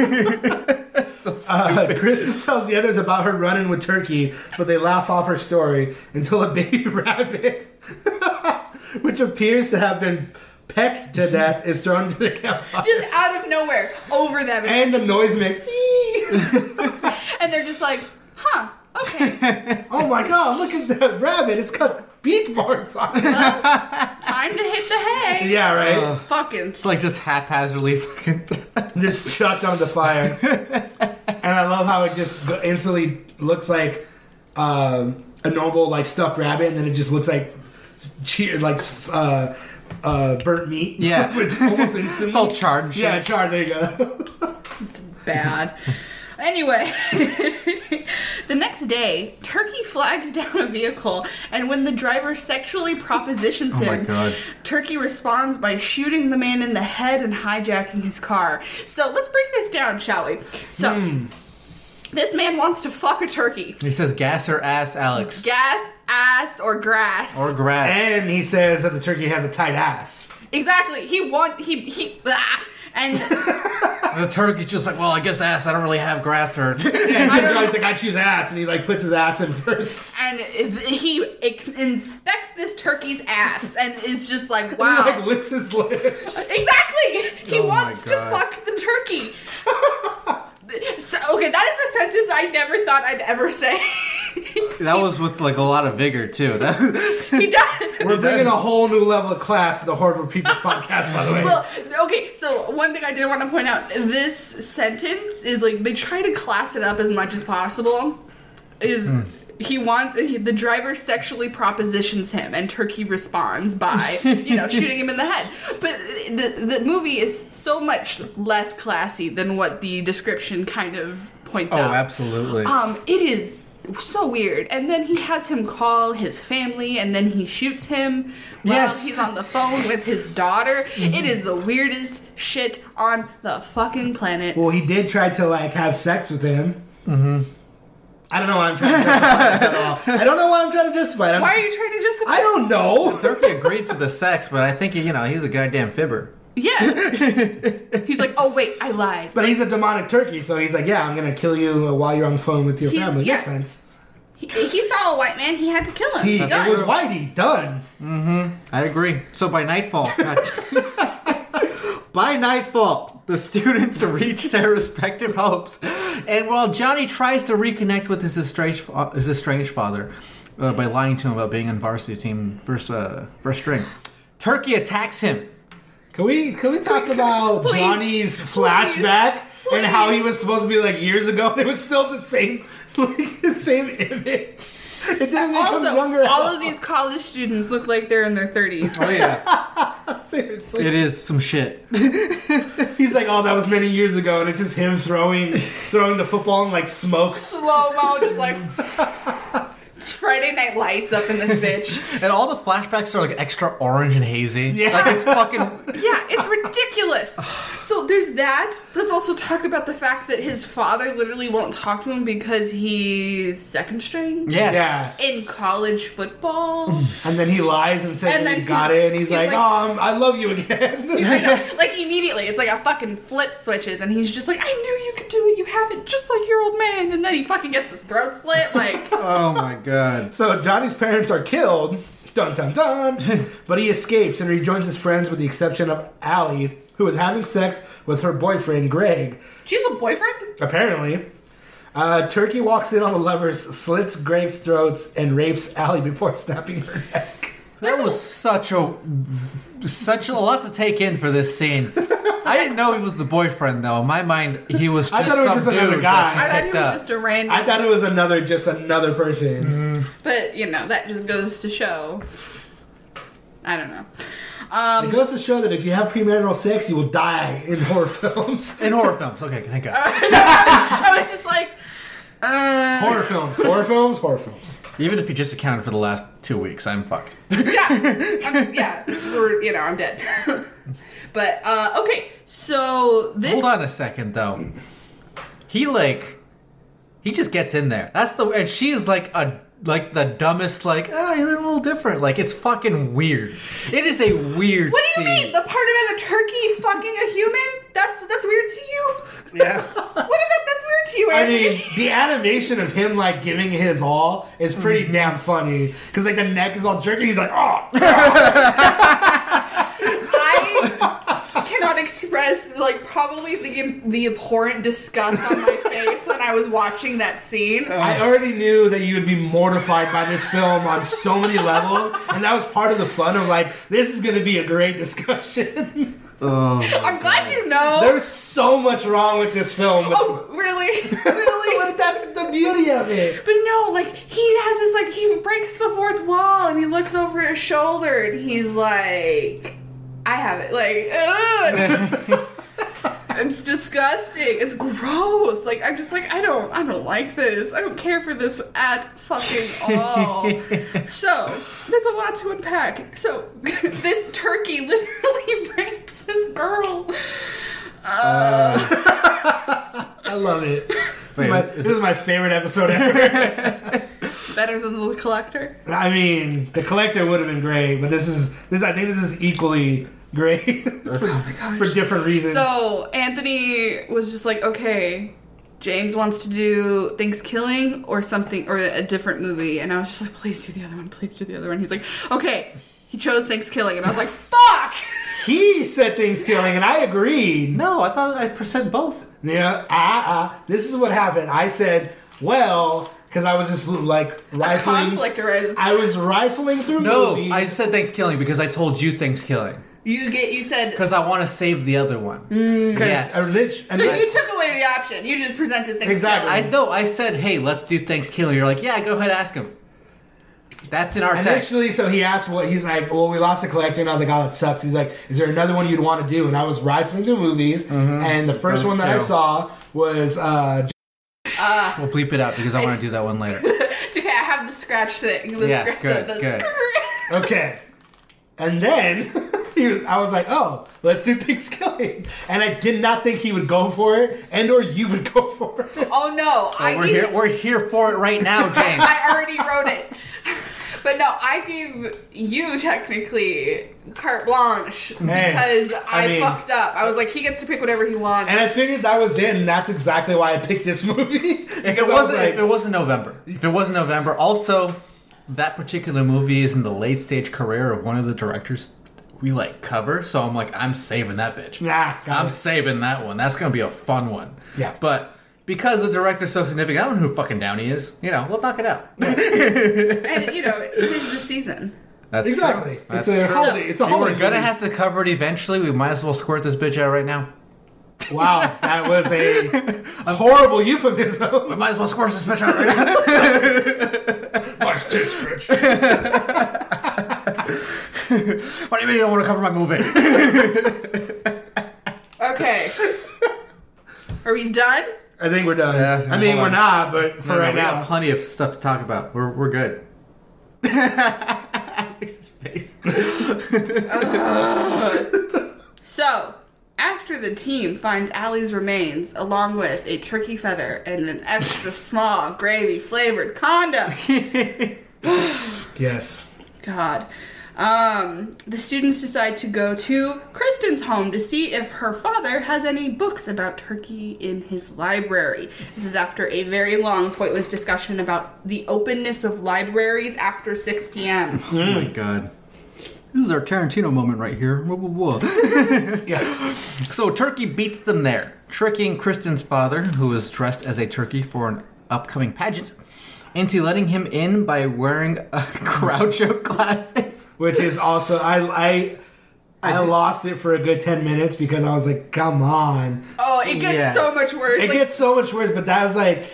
So stupid. Kristen tells the others about her run-in with Turkey, but they laugh off her story until a baby rabbit, which appears to have been pecked to death, is thrown into the campfire. Just out of nowhere, over them. And the noise makes... And they're just like, huh, okay. Oh my god, look at the rabbit. It's got beak marks on it. Time to hit the hay. Yeah, right? Fucking. It's like just haphazardly fucking... Just chucked on the fire. And I love how it just instantly looks like a normal like stuffed rabbit, and then it just looks like burnt meat. Yeah. Almost instantly. It's all charred and shit. Yeah, charred. There you go. It's bad. Anyway, the next day, Turkey flags down a vehicle, and when the driver sexually propositions Oh my him, God. Turkey responds by shooting the man in the head and hijacking his car. So let's break this down, shall we? So, This man wants to fuck a turkey. He says gas or ass, Alex. Gas, ass, or grass. Or grass. And he says that the turkey has a tight ass. Exactly. And the turkey's just like, well, I guess ass. I don't really have grass or. Yeah, he's like, I choose ass, and he like puts his ass in first. And he inspects this turkey's ass and is just like, wow. He like licks his lips. Exactly. He Oh wants my to God. fuck the turkey. So, okay, that is a sentence I never thought I'd ever say. That was with like a lot of vigor too. He does. We're bringing a whole new level of class to the Horrible People's podcast, by the way. Well, okay, so one thing I did want to point out, this sentence is like, they try to class it up as much as possible. The driver sexually propositions him, and Turkey responds by, shooting him in the head. But the movie is so much less classy than what the description kind of points out. Oh, absolutely. It is so weird. And then he has him call his family, and then he shoots him while he's on the phone with his daughter. Mm-hmm. It is the weirdest shit on the fucking planet. Well, he did try to like have sex with him. Mm-hmm. I don't know why I'm trying to justify this at all. I don't know why I'm trying to justify it. Why are you trying to justify I don't know. Turkey agreed to the sex, but I think he's a goddamn fibber. Yeah. He's like, oh, wait, I lied. But he's a demonic turkey, so he's like, yeah, I'm going to kill you while you're on the phone with your family. yeah. Makes sense. He saw a white man, he had to kill him. It Done. was Whitey. Done. I agree. So by nightfall, the students reach their respective hopes, and while Johnny tries to reconnect with his estranged father by lying to him about being on varsity team first string, Turkey attacks him. Can we talk about Johnny's flashback and how he was supposed to be like years ago and it was still the same image? It didn't make him Also, younger. all of these college students look like they're in their 30s. Oh yeah, Seriously. it is some shit. He's like, oh, that was many years ago, and it's just him throwing the football and like smoke. Slow-mo, just like... It's Friday Night Lights up in this bitch. And all the flashbacks are like extra orange and hazy. Yeah. Like it's fucking. Yeah, it's ridiculous. So there's that. Let's also talk about the fact that his father literally won't talk to him because he's second string. Yes. Yeah. In college football. And then he lies and says And that then he got it, and he's like, like, oh, I love you again. I know. Like immediately, it's like a fucking flip switches, and he's just like, I knew you could do it. You have it just like your old man. And then he fucking gets his throat slit. Like, Oh my god. So Johnny's parents are killed. Dun dun dun. But he escapes and rejoins his friends with the exception of Allie, who is having sex with her boyfriend, Greg. she's a boyfriend? Apparently. Turkey walks in on the lovers, slits Greg's throats, and rapes Allie before snapping her neck. That was such a lot to take in for this scene. I didn't know he was the boyfriend though. In my mind, he was just I thought it was some just another dude guy. that she I thought he picked was up. just a random. I thought it was another person. But, that just goes to show. I don't know. It goes to show that if you have premarital sex, you will die in horror films. In horror films. Okay, thank God. I was just like, Horror films. Even if you just accounted for the last 2 weeks, I'm fucked. I'm dead. But, okay, so this... Hold on a second, though. He just gets in there. And she's like the dumbest, he's a little different. Like, it's fucking weird. It is a weird What do you scene. mean? The part about a turkey fucking a human? That's weird to you? Yeah. What about that's weird to you, I Anthony? mean, the animation of him giving his all is pretty damn funny. Because the neck is all jerky. He's like, oh. I cannot express probably the abhorrent disgust on my face when I was watching that scene. I already knew that you would be mortified by this film on so many levels, and that was part of the fun of this is going to be a great discussion. I'm glad you know. There's so much wrong with this film. Oh, really? Really? But that's the beauty of it. But no, he has this, he breaks the fourth wall and he looks over his shoulder and he's like, I have it. Ugh. It's disgusting. It's gross. I'm just I don't like this. I don't care for this at fucking all. So, there's a lot to unpack. So, this turkey literally rapes this girl. I love it. This is my favorite episode ever. Better than The Collector? I mean, The Collector would have been great, but this. I think this is equally great for different reasons. So Anthony was just like, okay, James wants to do Thanksgiving or something, or a different movie, and I was just like, please do the other one, please do the other one. He's like, okay, he chose Thanksgiving, and I was like, fuck. He said Thanksgiving, and I agreed. No, I thought I said both. Yeah, this is what happened. I said, well, because I was just like rifling. I was rifling through movies. No, I said Thanksgiving because I told you Thanksgiving. You said because I want to save the other one. Yes. So you took away the option. You just presented Thanksgiving. Exactly. I said, hey, let's do Thanksgiving. You're like, yeah, go ahead, ask him. That's in our text. Initially, so he asked he's like, well, we lost The Collector, and I was like, oh, that sucks. He's like, is there another one you'd want to do? And I was rifling through movies, and the first one that I saw was we'll bleep it out because I want to do that one later. It's okay, I have the scratch thing. Good. Okay. And then I was like, oh, let's do Thanksgiving. And I did not think he would go for it, and or you would go for it. Oh, no. We're here for it right now, James. I already wrote it. But no, I gave you technically carte blanche because I fucked up. I was like, he gets to pick whatever he wants. And I figured that was it, and that's exactly why I picked this movie. If it wasn't November, also, that particular movie is in the late stage career of one of the directors we cover, so I'm like, I'm saving that bitch. I'm saving that one. That's gonna be a fun one. Yeah. But because the director's so significant, I don't know who fucking Downey is. We'll knock it out. And it's the season. That's exactly. It's a holiday. It's a holiday. We're gonna have to cover it eventually. We might as well squirt this bitch out right now. Wow, that was a horrible euphemism. We might as well squirt this bitch out right now. Nice tits, bitch. What do you mean you don't want to cover my movie? Okay. Are we done? I think we're done. Yeah, I mean, we're not, but for right now. We have plenty of stuff to talk about. We're good. Alex's face. So, after the team finds Allie's remains, along with a turkey feather and an extra small gravy-flavored condom. Yes. God. The students decide to go to Kristen's home to see if her father has any books about turkey in his library. This is after a very long, pointless discussion about the openness of libraries after 6 p.m. Oh my god. This is our Tarantino moment right here. Yeah. So Turkey beats them there, tricking Kristen's father, who is dressed as a turkey for an upcoming pageant, into letting him in by wearing Groucho glasses. Which is also, I lost it for a good 10 minutes because I was like, come on. Oh, it gets so much worse. It gets so much worse, but that was like,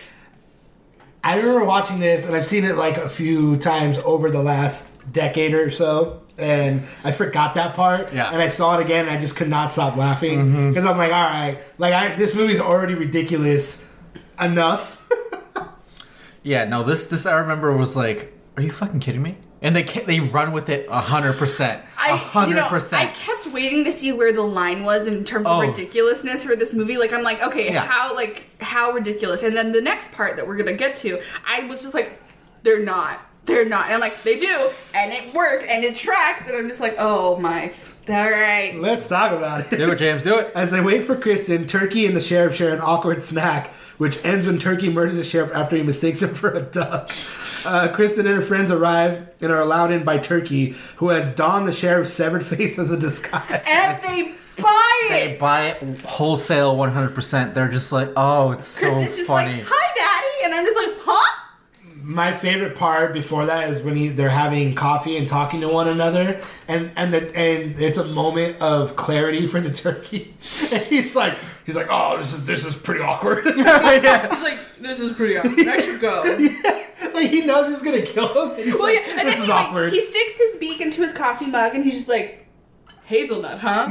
I remember watching this, and I've seen it like a few times over the last decade or so, and I forgot that part. Yeah. And I saw it again, and I just could not stop laughing because I'm like, all right, this movie's already ridiculous enough. Yeah, no, this I remember was like, are you fucking kidding me? And they run with it 100%. 100%. I kept waiting to see where the line was in terms of ridiculousness for this movie. Like, I'm like, okay, how ridiculous? And then the next part that we're gonna get to, I was just like, they're not. And I'm like, they do, and it worked, and it tracks, and I'm just like, oh my, all right. Let's talk about it. Do it, James, do it. As they wait for Kristen, Turkey and the sheriff share an awkward snack, which ends when Turkey murders the sheriff after he mistakes him for a duck. Kristen and her friends arrive and are allowed in by Turkey, who has donned the sheriff's severed face as a disguise. And they buy it! They buy it wholesale 100%. They're just like, oh, it's so Kristen's just funny. like, hi, Daddy! And I'm just like, huh? My favorite part before that is when they're having coffee and talking to one another, and it's a moment of clarity for the turkey. And he's like, oh, this is pretty awkward. Yeah. He's like, this is pretty awkward. I should go. Yeah. Like, he knows he's gonna kill him. And he's and this is awkward. He sticks his beak into his coffee mug, and he's just like, hazelnut, huh?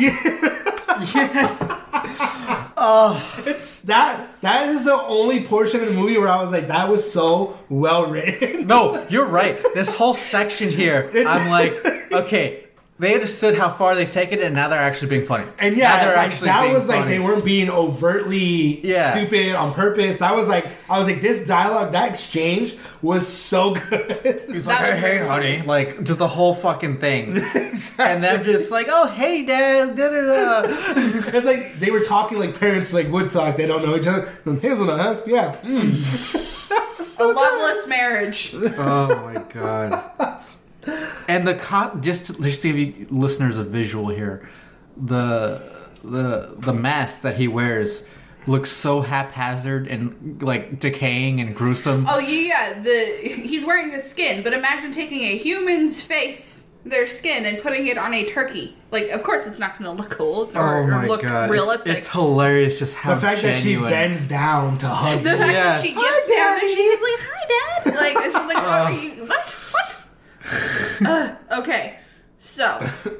Yes. It's that is the only portion of the movie where I was like, that was so well written. No, you're right. This whole section here, I'm like, okay, they understood how far they've taken it, and now they're actually being funny. And now they're like, that being was like funny. they weren't being overtly stupid on purpose. That was like I was like this dialogue, that exchange was so good. He's like, hey, honey, like just the whole fucking thing, and them just like, oh, hey, dad, da da da. It's like they were talking like parents like would talk. They don't know each other. Hazelnut, huh? Yeah. A loveless marriage. Oh my god. And just to give you listeners a visual here, the mask that he wears looks so haphazard and like decaying and gruesome. Oh yeah, he's wearing his skin, but imagine taking a human's face, their skin, and putting it on a turkey. Like, of course, it's not going to look cool or look realistic. It's hilarious just how the fact genuine. that she bends down to hug The him. fact Yes. that she gets down and she's just like, "Hi, Dad." Like, she's like, "What are you? What? Okay, so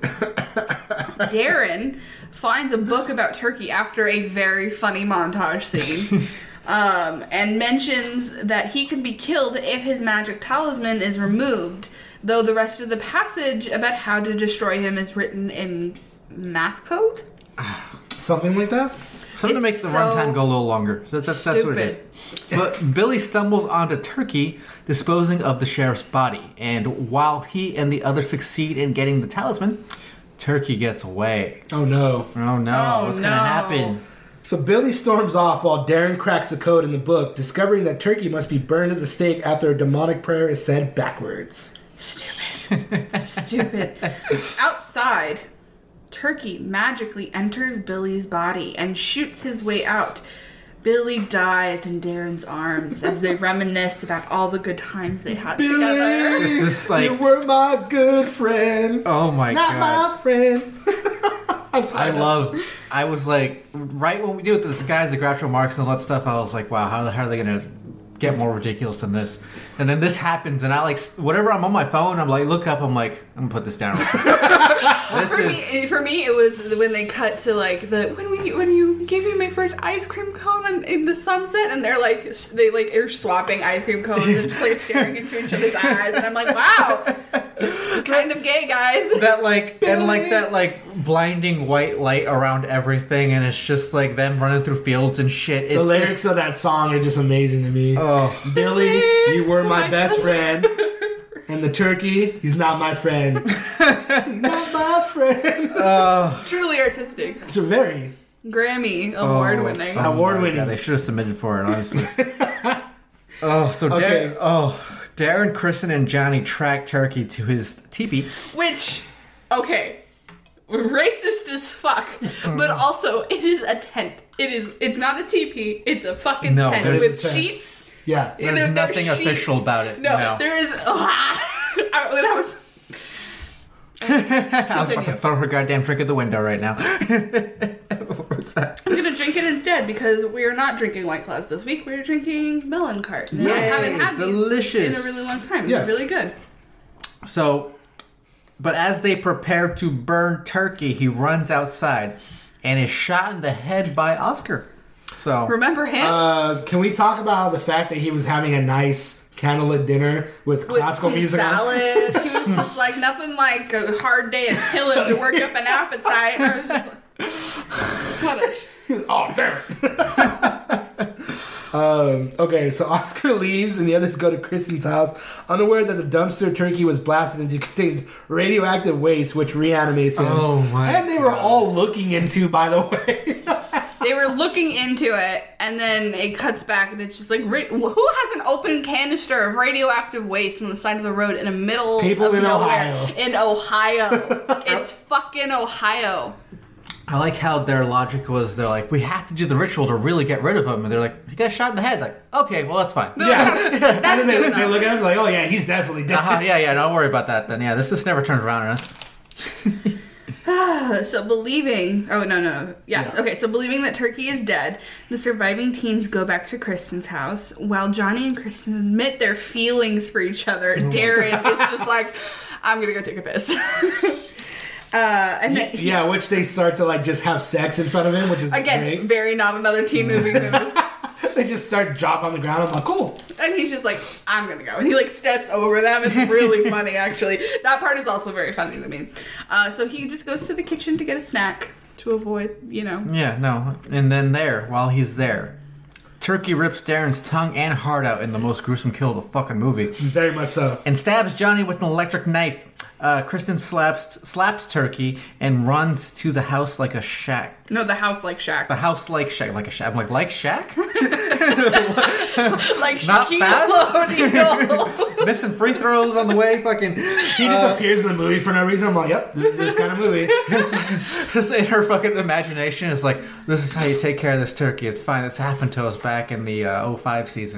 Darren finds a book about Turkey after a very funny montage scene, and mentions that he can be killed if his magic talisman is removed. Though the rest of the passage about how to destroy him is written in math code. Something like that. Something to make the runtime go a little longer. That's what it is. But Billy stumbles onto Turkey, disposing of the sheriff's body. And while he and the others succeed in getting the talisman, Turkey gets away. Oh no. Oh no, Oh, what's no. going to happen? So Billy storms off while Darren cracks the code in the book, discovering that Turkey must be burned at the stake after a demonic prayer is said backwards. Stupid. Outside, Turkey magically enters Billy's body and shoots his way out. Billy dies in Darren's arms as they reminisce about all the good times they had together. This is like, You were my good friend. oh my Not god. my friend. I'm sorry. I was like, right when we do it, the disguise, the Groucho Marx and all that stuff, I was like, wow, how are they going to get more ridiculous than this? And then this happens, and I like, whatever, I'm on my phone, I'm like, look up, I'm like, I'm going to put this down. For me, it was when they cut to like when you gave me my first ice cream cone in the sunset, and they are swapping ice cream cones and just like staring into each other's eyes, and I'm like, wow, kind of gay, guys. that like, and like that like blinding white light around everything, and it's just like them running through fields and shit. The lyrics of that song are just amazing to me. Oh. Billy, you were my best friend. And the turkey, he's not my friend. Not my friend. Truly artistic, It's a very Grammy award winning. award winning. Yeah, they should have submitted for it, honestly. So Okay. Darren, Kristen, and Johnny track Turkey to his teepee. Which, okay, racist as fuck, but also it is a tent. It's not a teepee. It's a fucking No, tent there's with a tent. sheets. Yeah. There's There's nothing sheets. official about it. No, there is. I was I was about to throw her goddamn drink at the window right now. What was that? I'm gonna drink it instead because we are not drinking White Claws this week. We're drinking Melon Cart. And I Yay, haven't had delicious. these in a really long time. Yes. They're really good. So, but as they prepare to burn Turkey, he runs outside and is shot in the head by Oscar. So, Remember him? Can we talk about the fact that he was having a nice candlelit dinner with With classical some music on? salad. He was just like nothing like a hard day at Killam to work up an appetite. I was just like, what a Oh, damn it. Okay, so Oscar leaves and the others go to Kristen's house, unaware that the dumpster Turkey was blasted into contains radioactive waste, which reanimates him. Oh my And they were God. all looking into, by the way. They were looking into it, and then it cuts back, and it's just like, who has an open canister of radioactive waste on the side of the road in the middle People of in nowhere? Ohio. In Ohio. It's fucking Ohio. I like how their logic was, they're like, we have to do the ritual to really get rid of him. And they're like, he got shot in the head. Like, okay, well, that's fine. Yeah. That's And then good they enough. look at him like, oh yeah, he's definitely dead. Yeah, don't worry about that then. Yeah, this never turns around on us. So believing... Oh, no. Yeah, okay. So believing that Turkey is dead, the surviving teens go back to Kristen's house while Johnny and Kristen admit their feelings for each other. Darren is just like, I'm going to go take a piss. And then Yeah, which they start to like just have sex in front of him, which is again, great. very not another teen movie. They just start drop on the ground. I'm like, cool. And he's just like, I'm gonna go. And he like steps over them. It's really funny, actually. That part is also very funny to me. So he just goes to the kitchen to get a snack to avoid, Yeah, no. And then while he's there, Turkey rips Darren's tongue and heart out in the most gruesome kill of the fucking movie. Very much so. And stabs Johnny with an electric knife. Kristen slaps Turkey and runs to the house like a shack. No, the house like Shaq. The house like Shaq. Like a shack. I'm like Shaq? Like Not Shaquille fast? O'Neal. Missing free throws on the way. Fucking. He just appears in the movie for no reason. I'm like, yep, this kind of movie. Just in her fucking imagination, it's like, this is how you take care of this turkey. It's fine. It's happened to us back in the 05 season.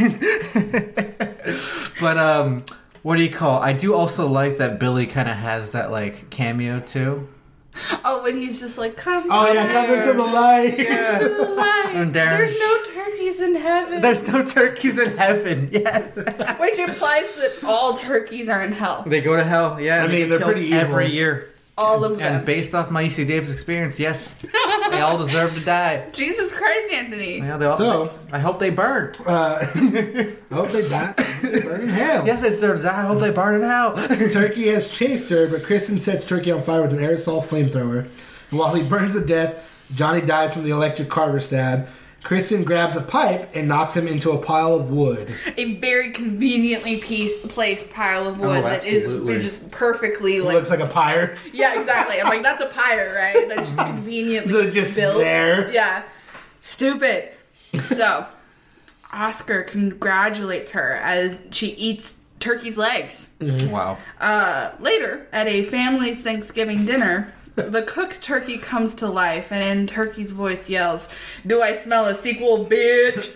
But, what do you call? I do also like that Billy kind of has that, like, cameo, too. Oh, and he's just like, come Oh, yeah, come into the light. Yeah. to the light. And Darren- There's no turkeys in heaven. There's no turkeys in heaven. Yes. Which implies that all turkeys are in hell. They go to hell. Yeah. I they mean, get they're killed pretty evil. every year. All of them. And based off my UC Davis experience, yes, they all deserve to die. Jesus Christ, Anthony. Yeah, they all, So- I hope they burn. I hope they die. They burn in hell. Yes, they deserve to die. I hope they burn in hell. Turkey has chased her, but Kristen sets Turkey on fire with an aerosol flamethrower. And while he burns to death, Johnny dies from the electric carver stab. Kristen grabs a pipe and knocks him into a pile of wood. A very conveniently placed pile of wood that is absolutely. just perfectly It like. looks like a pyre. Yeah, exactly. I'm like, that's a pyre, right? That's just conveniently They're just built. there. Yeah. Stupid. So, Oscar congratulates her as she eats turkey's legs. Wow. Later, at a family's Thanksgiving dinner, the cooked turkey comes to life and in Turkey's voice yells, "Do I smell a sequel, bitch?"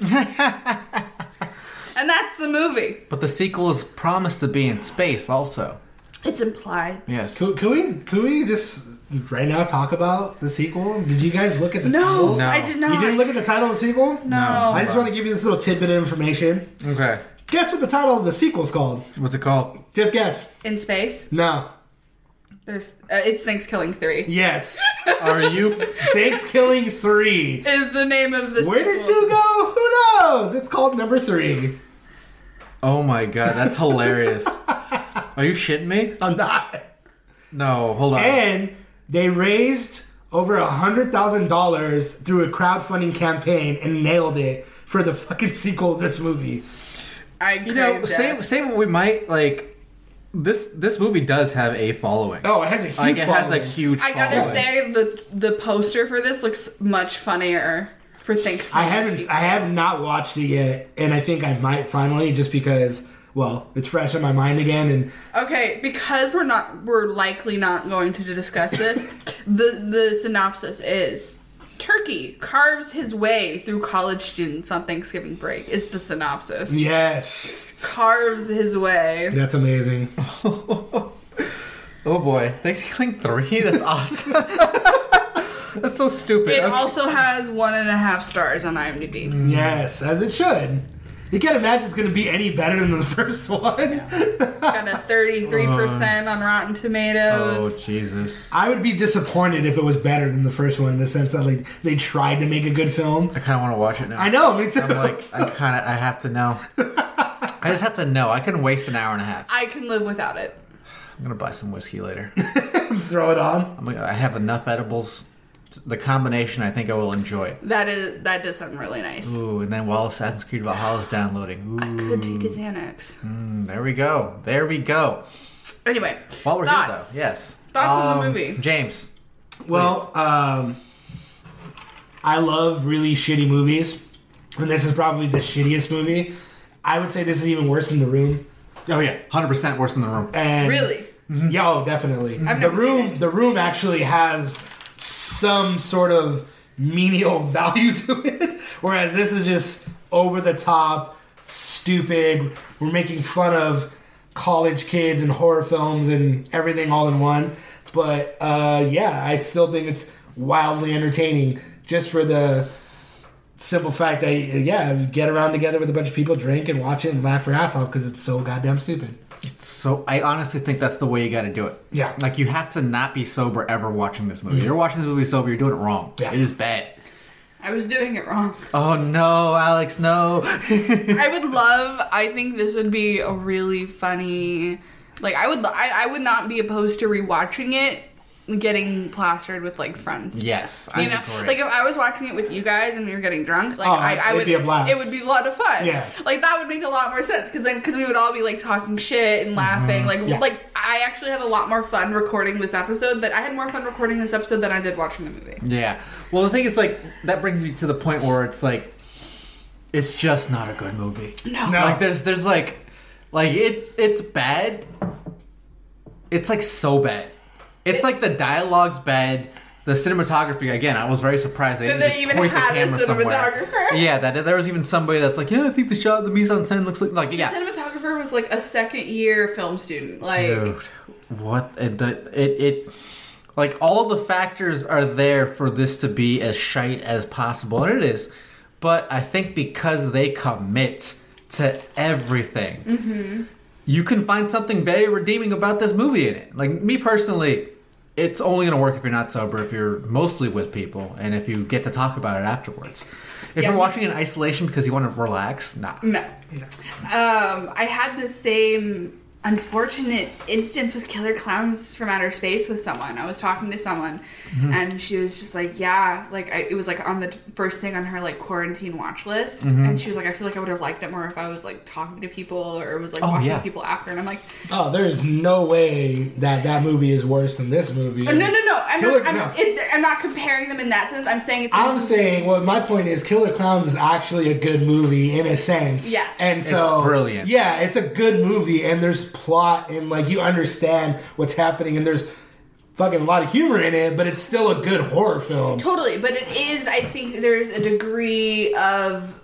And that's the movie. But the sequel is promised to be in space also. It's implied. Yes. Can we just right now talk about the sequel? Did you guys look at the No, title? No. I did not. You didn't look at the title of the sequel? No. I just want to give you this little tidbit of information. Okay. Guess what the title of the sequel's called? What's it called? Just guess. In space, No. there's it's Thanksgiving 3. Yes. Are you... Thanksgiving 3. Is the name of the Where did sequel. 2 go? Who knows? It's called number 3. Oh my god, that's hilarious. Are you shitting me? I'm not. No, hold on. And they raised over $100,000 through a crowdfunding campaign and nailed it for the fucking sequel of this movie. I You know, say what we might, like... This movie does have a following. Oh, it has a huge Like, it has a following. huge I gotta following. say the poster for this looks much funnier for Thanksgiving. I have not watched it yet, and I think I might finally, just because, well, it's fresh in my mind again, and Okay, because we're likely not going to discuss this. the synopsis is Turkey carves his way through college students on Thanksgiving break. Is the synopsis? yes, Carves his way. that's amazing. Oh boy, Thanksgiving 3? That's awesome. That's so stupid. It Okay. also has 1.5 stars on IMDb. Yes, as it should. You can't imagine it's going to be any better than the first one. Got a 33% on Rotten Oh Tomatoes. Jesus! I would be disappointed if it was better than the first one in the sense that like they tried to make a good film. I kind of want to watch it now. I know, me too. I'm like, I have to know. I just have to know. I couldn't waste an hour and a half. I can live without it. I'm gonna buy some whiskey later. Throw it on. I have enough edibles. The combination, I think I will enjoy. That does sound really nice. Ooh, and then while Assassin's Creed Valhalla is downloading, Could take a Xanax. there we go. There we go. Anyway, While we're thoughts. here, though, yes. Thoughts on the movie? James. Well, I love really shitty movies, and this is probably the shittiest movie. I would say this is even worse than The Room. Oh yeah, 100% worse than The Room. And Really? Yeah, oh, definitely. I've never seen it. The Room actually has some sort of menial value to it, whereas this is just over the top, stupid. We're making fun of college kids and horror films and everything all in one. But yeah, I still think it's wildly entertaining just for the simple fact that, yeah, get around together with a bunch of people, drink and watch it and laugh your ass off because it's so goddamn stupid. So I honestly think that's the way you got to do it. Yeah. Like you have to not be sober ever watching this movie. You're watching this movie sober, you're doing it wrong. Yeah. It is bad. I was doing it wrong. Oh no, Alex, no. I think this would be a really funny, like, I would not be opposed to rewatching it, getting plastered with, like, friends. Yes, you know, agree. like if I was watching it with you guys and we were getting drunk, like I it'd would be a blast. It would be a lot of fun. Yeah. Like that would make a lot more sense because we would all be like talking shit and laughing. Like I actually had a lot more fun recording this episode. I had more fun recording this episode than I did watching the movie. Yeah. Well, the thing is, like, that brings me to the point where it's like, it's just not a good movie. No. Like there's like it's bad. It's like so bad. It's like the dialogue's bad. The cinematography, again, I was very surprised they didn't just even point the had a camera somewhere. cinematographer. Yeah, that there was even somebody that's like, yeah, I think the shot, the mise en scène looks like yeah. The cinematographer was like a second-year film student. Like, Dude, what? It like, all the factors are there for this to be as shite as possible, and it is. But I think because they commit to everything, you can find something very redeeming about this movie in it. Like, me personally, it's only going to work if you're not sober, if you're mostly with people, and if you get to talk about it afterwards. If you're watching in isolation because you want to relax, nah. No. I had the same unfortunate instance with Killer Clowns from Outer Space with someone. I was talking to someone, and she was just like, yeah, like, it was like on the first thing on her, like, quarantine watch list, and she was like, I feel like I would have liked it more if I was, like, talking to people or was, like, walking with people after, and I'm like, oh, there's no way that movie is worse than this movie. No. I'm not comparing them in that sense. I'm saying it's my point is Killer Clowns is actually a good movie in a sense. Yes. And so it's brilliant. Yeah, it's a good movie, and there's plot, and, like, you understand what's happening, and there's fucking a lot of humor in it, but it's still a good horror film. Totally, but it is, I think there's a degree of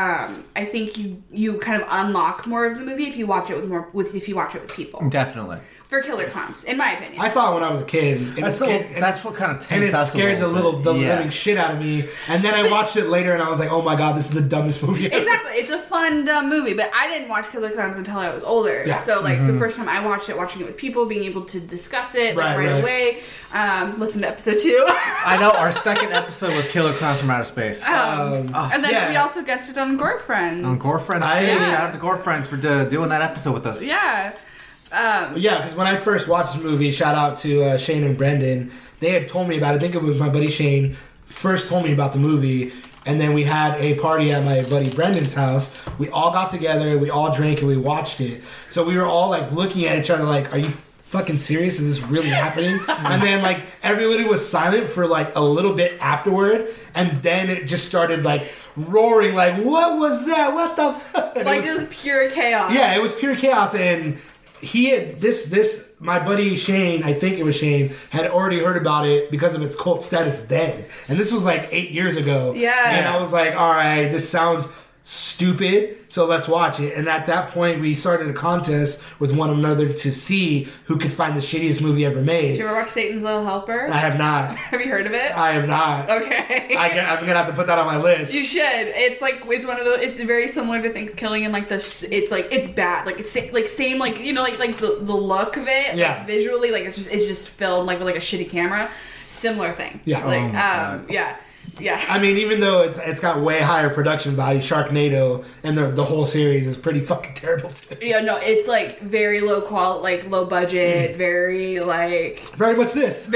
I think you kind of unlock more of the movie if you watch it with people. Definitely. For Killer Clowns, in my opinion. I saw it when I was a kid. And that's what kind of and it scared the living shit out of me. And then I watched it later, and I was like, "Oh my god, this is the dumbest movie ever." Exactly, it's a fun, dumb movie. But I didn't watch Killer Clowns until I was older. Yeah. So, like, the first time I watched it, watching it with people, being able to discuss it right away. Listen to episode 2. I know our second episode was Killer Clowns from Outer Space. And then we also guested on Gore Friends. On Gore Friends, shout out to Gore Friends for doing that episode with us. Yeah. Because when I first watched the movie, shout out to Shane and Brendan, they had told me about it. I think it was my buddy Shane first told me about the movie, and then we had a party at my buddy Brendan's house. We all got together, we all drank, and we watched it. So we were all, like, looking at each other like, are you fucking serious? Is this really happening? And then, like, everybody was silent for, like, a little bit afterward, and then it just started, like, roaring, like, what was that? What the fuck? Like, just pure chaos. Yeah, it was pure chaos, and he had my buddy Shane, I think it was Shane, had already heard about it because of its cult status then. And this was like 8 years ago. Yeah. And I was like, all right, this sounds stupid, so let's watch it. And at that point, we started a contest with one another to see who could find the shittiest movie ever made. Did you ever watch Satan's Little Helper? I have not. Have you heard of it? I have not. Okay. I'm gonna have to put that on my list. You should. It's like, it's one of the, it's very similar to Thanksgiving, and like it's like, it's bad. Like, it's like same, like, you know, like the look of it, like, visually, like, it's just filmed like with like a shitty camera. Similar thing. Yeah. Like, yeah. I mean, even though it's got way higher production value, Sharknado and the whole series is pretty fucking terrible too. Yeah, no, it's like very low quality, like low budget, very much this.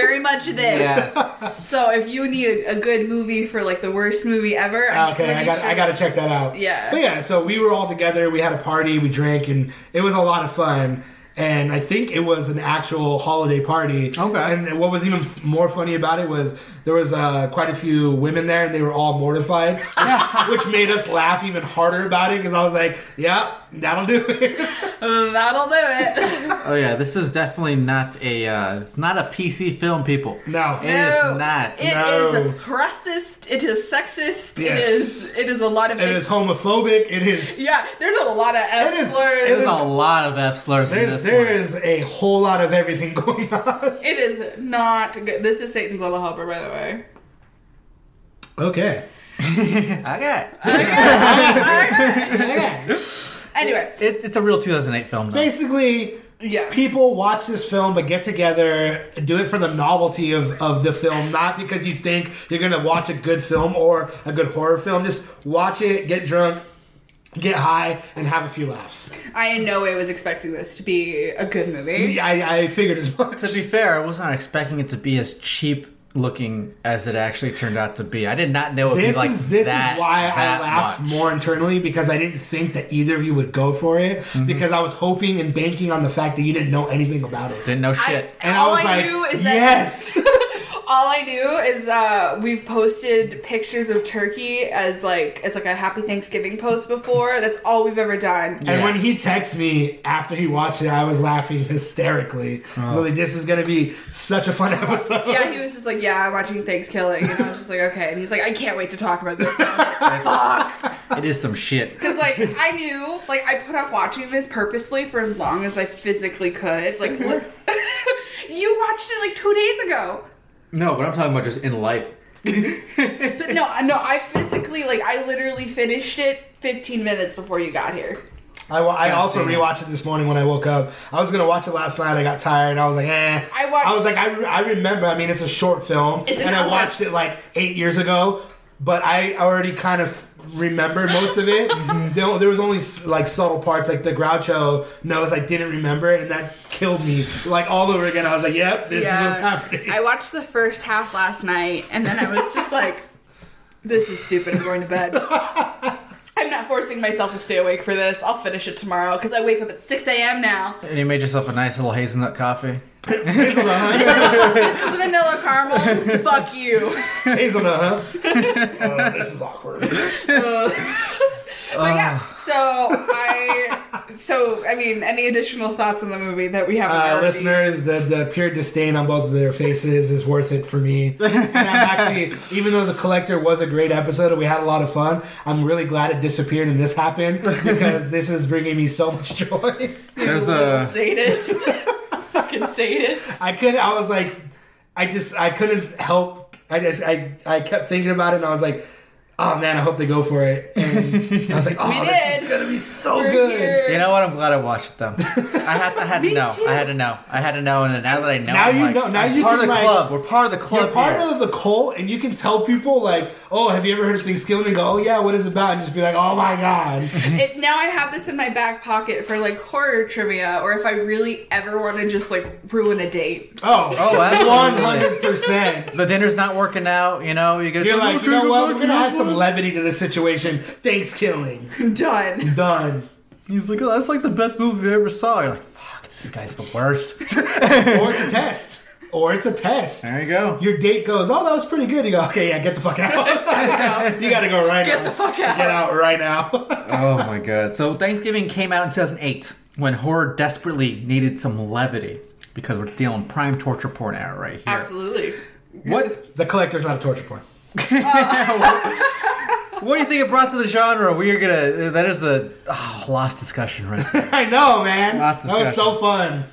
Yes. So if you need a good movie for like the worst movie ever, I gotta check that out. Yeah. But yeah, so we were all together. We had a party. We drank, and it was a lot of fun. And I think it was an actual holiday party. Okay. And what was even more funny about it was there was quite a few women there, and they were all mortified, which made us laugh even harder about it, because I was like, yeah, that'll do it. That'll do it. Oh yeah, this is definitely not a PC film, people. No. It is not. It is racist. It is sexist. Yes. It is a lot of... It is homophobic. It is... Yeah, there's a lot of F slurs. There's a lot of F slurs in this one. There is a whole lot of everything going on. It is not good. This is Satan's Little Helper, by the way. Okay. Okay. Anyway. It's a real 2008 film, though. Basically, Yeah. People watch this film, but get together, do it for the novelty of the film, not because you think you're going to watch a good film or a good horror film. Just watch it, get drunk, get high, and have a few laughs. I in no way was expecting this to be a good movie. I figured as much. To be fair, I was not expecting it to be as cheap looking as it actually turned out to be. I did not know it would be like This that. is why I that laughed much. more internally, because I didn't think that either of you would go for it, because I was hoping and banking on the fact that you didn't know anything about it. Didn't know shit. And all I was I like, knew is that yes. all I knew is we've posted pictures of turkey as like a happy Thanksgiving post before. That's all we've ever done. Yeah. And when he texted me after he watched it, I was laughing hysterically. So like, this is gonna be such a fun episode. Yeah, he was just like, yeah, I'm watching Thanksgiving, and I was just like, okay. And he's like, I can't wait to talk about this. And I was like, fuck. It is some shit. Because, like, I knew, like, I put off watching this purposely for as long as I physically could. Like, you watched it, like, 2 days ago. No, but I'm talking about just in life. But no, I physically, like, I literally finished it 15 minutes before you got here. I also damn. rewatched it this morning when I woke up. I was gonna watch it last night. I got tired. I was like, eh. I remember. I mean, it's a short film, It's an and I hour. watched it like 8 years ago. But I already kind of remembered most of it. There was only like subtle parts, like the Groucho nose. I didn't remember it, and that killed me. Like all over again. I was like, yep, this is what's happening. I watched the first half last night, and then I was just like, this is stupid. I'm going to bed. I'm not forcing myself to stay awake for this. I'll finish it tomorrow because I wake up at 6 a.m. now. And you made yourself a nice little hazelnut coffee. Hazelnut, This is vanilla caramel. Fuck you. huh? Hazelnut, huh? This is awkward. But yeah, so I mean, any additional thoughts on the movie that we haven't already? Listeners, the pure disdain on both of their faces is worth it for me. And I'm actually, even though The Collector was a great episode and we had a lot of fun, I'm really glad it disappeared and this happened, because this is bringing me so much joy. There's Little a sadist. Fucking sadist. I couldn't help. I kept thinking about it, and I was like, oh man, I hope they go for it. And I was like, oh, We this did. is gonna be so We're good. here. You know what? I'm glad I watched it though. I had to Me know. too. I had to know. And now that I know, Now I'm you like, know. Now I'm you part can, of the like- club. We're part of the club. You're part here. of the cult, and you can tell people like, "Oh, have you ever heard of Thanksgiving?" And go, "Oh yeah, what is it about?" And just be like, "Oh my god." Now I have this in my back pocket for like horror trivia, or if I really ever want to just like ruin a date. Oh, absolutely. 100%. The dinner's not working out. You know, you guys. You're like, you know what? We're gonna add some levity to this situation. Thanksgiving Done. done. He's like, oh, that's like the best movie I ever saw. You're like, fuck, this guy's the worst. Or it's a test. Or it's a test. There you go. Your date goes, "Oh, that was pretty good." You go, "Okay, yeah, get the fuck out. You gotta go right now. Get the fuck out. Get out right now." Oh my god. So Thanksgiving came out in 2008 when horror desperately needed some levity because we're dealing prime torture porn era right here. Absolutely. What? The Collector's not a torture porn. What do you think it brought to the genre? We are gonna. That is a lost discussion right there. I know, man. Last That was so fun.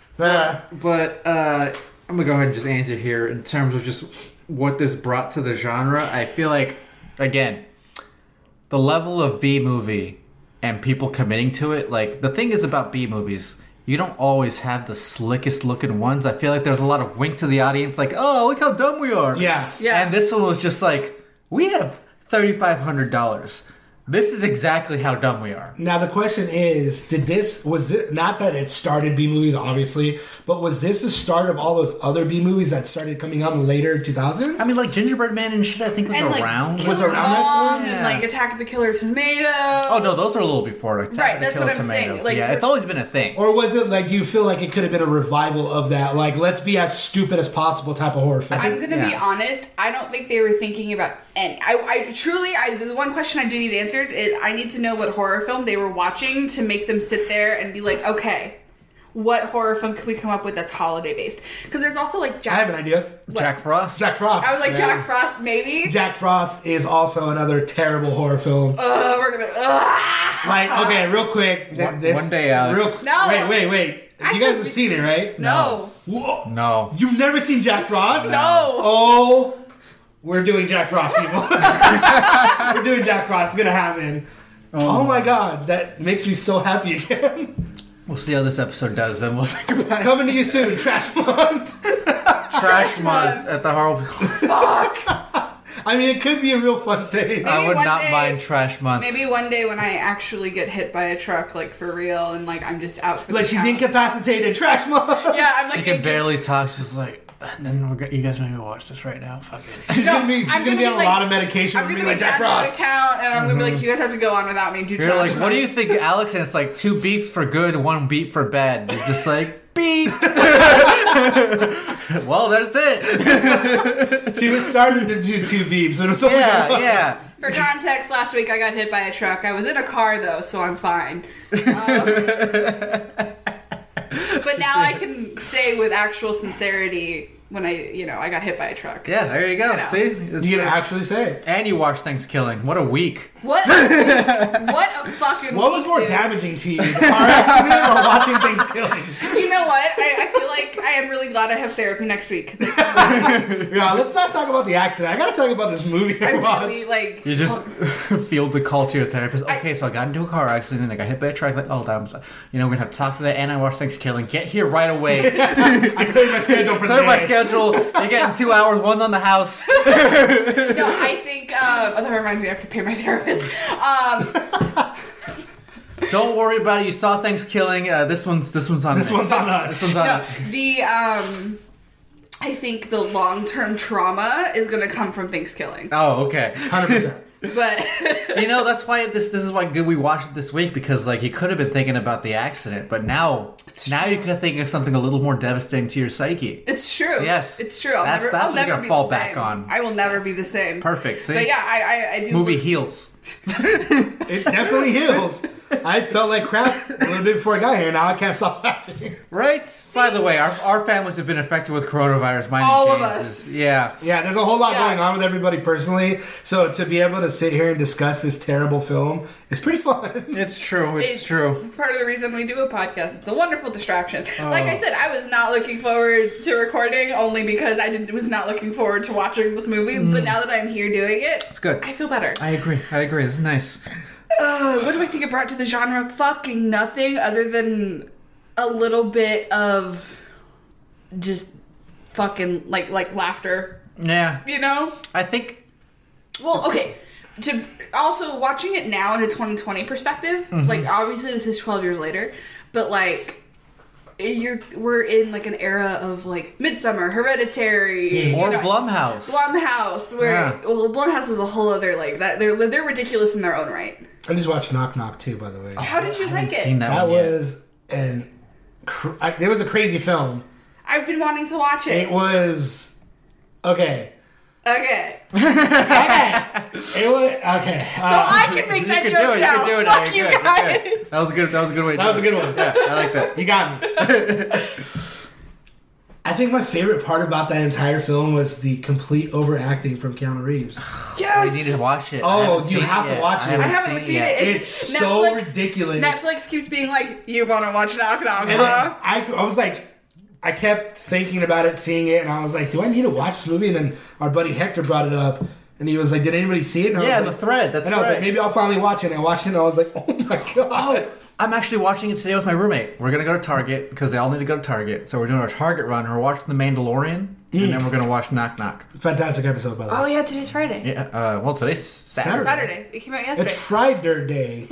But I'm gonna go ahead and just answer here in terms of just what this brought to the genre. I feel like, again, the level of B movie and people committing to it. Like, the thing is about B movies, you don't always have the slickest looking ones. I feel like there's a lot of wink to the audience, like, oh, look how dumb we are. Yeah. Yeah. And this one was just like, we have $3,500. This is exactly how dumb we are. Now the question is, was it not that it started B movies, obviously, but was this the start of all those other B movies that started coming out in the later 2000s? I mean, like, Gingerbread Man and shit, I think was And like around. Killer Was around that Mom time? and Yeah. like Attack of the Killer Tomatoes. Oh no, those are a little before. Attack Right, of the that's Killer what I'm saying. Tomatoes. Like, yeah, it's always been a thing. Or was it like, do you feel like it could have been a revival of that, like, let's be as stupid as possible type of horror film? I'm gonna be Yeah. honest. I don't think they were thinking about any. I truly. The one question I do need answered is I need to know what horror film they were watching to make them sit there and be like, okay, what horror film can we come up with that's holiday based? Because there's also like I have an idea. Jack Frost. Jack Frost. I was like Yeah. Jack Frost, maybe. Jack Frost is also another terrible horror film. We're gonna. Like, okay, real quick. One day, Alex. No. Wait. You guys have seen it, right? No. Whoa. No. You've never seen Jack Frost? No. Oh, we're doing Jack Frost, people. We're doing Jack Frost. It's gonna happen. Oh my god, that makes me so happy again. We'll see how this episode does, then we'll say goodbye. Coming to you soon, Trash Month. Trash month at the Harville. Fuck. I mean, it could be a real fun day. I would one not day- mind trash month. Maybe one day when I actually get hit by a truck, like for real, and like I'm just out for Like the she's count. incapacitated. Trash Month. Yeah, I'm like She can barely talk. She's like, and then you guys maybe watch this right now. Fuck it. She's gonna be, I'm gonna be on like- a lot of medication. I'm We're gonna gonna be be like Jack down for Frost. the count, and I'm gonna be like, you guys have to go on without me. Do You're trash like, what do you month." think, Alex? And it's like 2 beeps for good, 1 beep for bad. You're just like, beep. Well, that's it. She was starting to do 2 beeps. So it was only Yeah. For context, last week I got hit by a truck. I was in a car though, so I'm fine. But now I can say with actual sincerity when I got hit by a truck. Yeah, there you go. You know. See? You can actually say it. And you watch Thanksgiving. What a week. What? What a fucking. What was week, more dude. damaging to you, the car accident or watching Thanksgiving? You know what? I feel like I am really glad I have therapy next week because Yeah, let's not talk about the accident. I gotta talk about this movie I I watched. really like. You just feel the call to your therapist. Okay, so I got into a car accident. I got hit by a truck. Like, oh, damn. We're going to have to talk to that. And I watched Thanksgiving. Get here right away. I cleared my schedule for the Clear day. my schedule. You get in 2 hours. One's on the house. No, I think. That reminds me, I have to pay my therapist. Don't worry about it. You saw Thanksgiving. This one's on. This one's on us. This one's on. No, I think the long-term trauma is going to come from Thanksgiving. Oh, okay. 100%. But You know, that's why this is why good we watched it this week, because like you could have been thinking about the accident, but now you can think of something a little more devastating to your psyche. it's true. Yes. It's true. I'll That's never, what I'll you're never gonna be fall the back same. on. I will never be the same. Perfect. See? But yeah, I do. Movie look- heals. It definitely heals. I felt like crap a little bit before I got here. Now I can't stop laughing. Right? By the way, our families have been affected with coronavirus. Mine All and of James's. us. Yeah. Yeah, there's a whole lot Yeah. going on with everybody personally. So to be able to sit here and discuss this terrible film is pretty fun. It's true. It's It- true. It's part of the reason we do a podcast. It's a wonderful distraction. Oh. Like I said, I was not looking forward to recording only because was not looking forward to watching this movie. But now that I'm here doing it, It's good. I feel better. I agree. This is nice. What do I think it brought to the genre? Fucking nothing other than a little bit of just fucking like laughter. Yeah. You know? I think Well, okay. To also watching it now in a 2020 perspective, like obviously this is 12 years later, but like we're in like an era of like Midsummer, Hereditary, or you know, Blumhouse. Blumhouse, where Yeah. well, Blumhouse is a whole other like that. They're ridiculous in their own right. I just watched Knock Knock too, by the way. How did you I like haven't it? seen that, That one yet. was it was a crazy film. I've been wanting to watch It it. was okay. Okay, It was okay. so I can make that joke You now. can do it. Fuck You're you good, guys. you're good. That was a good way. That was a good one. Yeah, I like that. You got me. I think my favorite part about that entire film was the complete overacting from Keanu Reeves. Yes. We need to watch it. Oh, I haven't you seen have to yet. watch it. I haven't seen yet. it. It's so ridiculous. Netflix keeps being like, "You want to watch Knock Knock?" And then Huh? I was like, I kept thinking about it, seeing it, and I was like, do I need to watch this movie? And then our buddy Hector brought it up, and he was like, did anybody see it? And I Yeah, was the like, thread. That's and I was right. like, maybe I'll finally watch it. And I watched it, and I was like, oh my god. Oh, I'm actually watching it today with my roommate. We're gonna go to Target because they all need to go to Target. So we're doing our Target run. We're watching The Mandalorian, and then we're gonna watch Knock Knock. Fantastic episode, by the way. Oh yeah, today's Friday. Yeah. Well, today's Saturday. Saturday. It came out yesterday. It's Friday Day.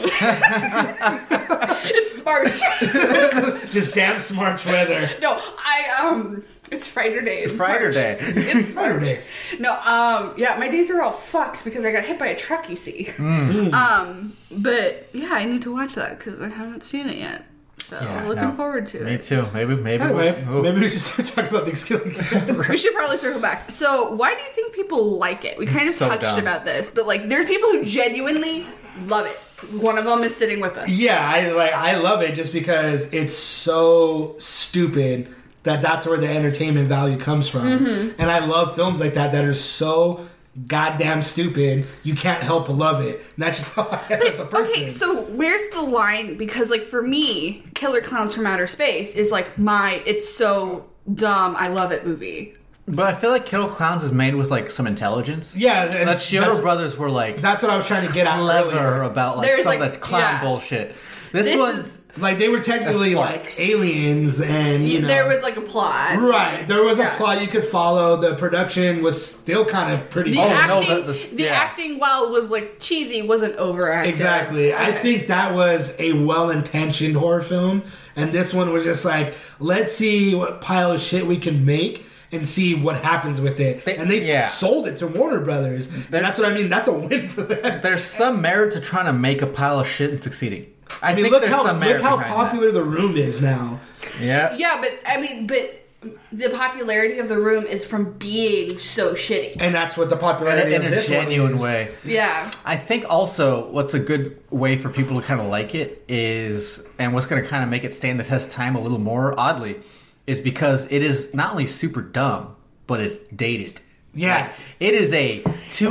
It's March. This damn smart weather. No, it's Friday Day. It's Friday March. Day. It's March. Friday. No, yeah, my days are all fucked because I got hit by a truck. You see. But yeah, I need to watch that because I haven't seen it yet. So Yeah, looking no. forward to Me it. too. Maybe. Anyway, we'll- maybe we should start talking about Thanksgiving. We should probably circle back. So, why do you think people like it? We kind of So touched dumb. about this, but like, there's people who genuinely love it. One of them is sitting with us. Yeah, I love it just because it's so stupid that's where the entertainment value comes from. Mm-hmm. And I love films like that are so goddamn stupid you can't help but love it. And that's just how I am as a person. Okay, so where's the line? Because like for me, Killer Clowns from Outer Space is like it's so dumb, I love it movie. But I feel like Killer Clowns is made with like some intelligence. Yeah, The Chiodo brothers were like that's what I was trying to get at clever earlier. about like There's, some like, of that clown yeah. bullshit. This This one, is Like, they were technically, like, sparks. aliens, and, you know... There was like a plot. Right. There was a Yeah. plot you could follow. The production was still kind of pretty... The acting, yeah. acting, while it was like cheesy, wasn't overacted. Exactly. I think that was a well-intentioned horror film, and this one was just like, let's see what pile of shit we can make and see what happens with it. And they sold it to Warner Brothers. And that's what I mean. That's a win for them. There's some merit to trying to make a pile of shit and succeeding. I mean, look there's how some merit behind popular The Room is now. that. Yeah. Yeah, but the popularity of The Room is from being so shitty. And that's what the popularity In of a this genuine one is. way. Yeah. I think also what's a good way for people to kind of like it is, and what's going to kind of make it stand the test of time a little more, oddly, is because it is not only super dumb, but it's dated. Yeah. Like, it is a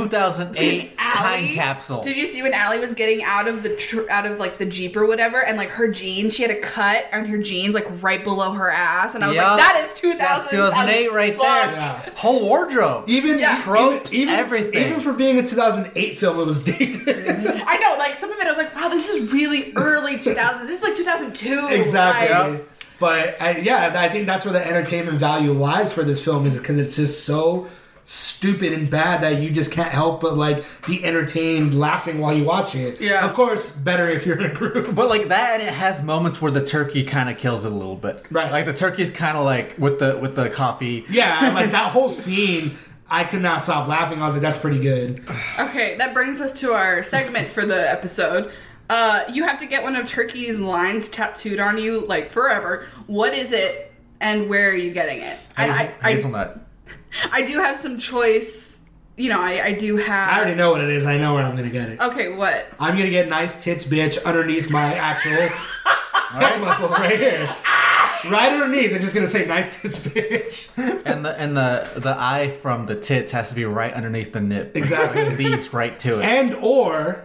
2008 time capsule. Did you see when Allie was getting out of the Jeep or whatever, and like her jeans, she had a cut on her jeans like right below her ass, and I was like, that is 2000. That's 2008 right there. Yeah. Whole wardrobe, tropes, everything. Even for being a 2008 film, it was dated. I know, like some of it, I was like, wow, this is really early 2000. This is like 2002. Exactly. Like, But I think that's where the entertainment value lies for this film, is because it's just so stupid and bad that you just can't help but like be entertained laughing while you watch it. Yeah. Of course, better if you're in a group. But like that, and it has moments where the turkey kind of kills it a little bit. Right. Like the turkey's kind of like with the coffee. Yeah, like that whole scene, I could not stop laughing. I was like, that's pretty good. Okay, that brings us to our segment for the episode. You have to get one of Turkey's lines tattooed on you, like, forever. What is it, and where are you getting it? And Hazelnut. I do have some choice. You know, I do have... I already know what it is. I know where I'm going to get it. Okay, what? I'm going to get nice tits, bitch, underneath my actual head muscles right here. Right underneath, they're just going to say nice tits, bitch. And the eye from the tits has to be right underneath the nip. Exactly. It leads right to it. And or,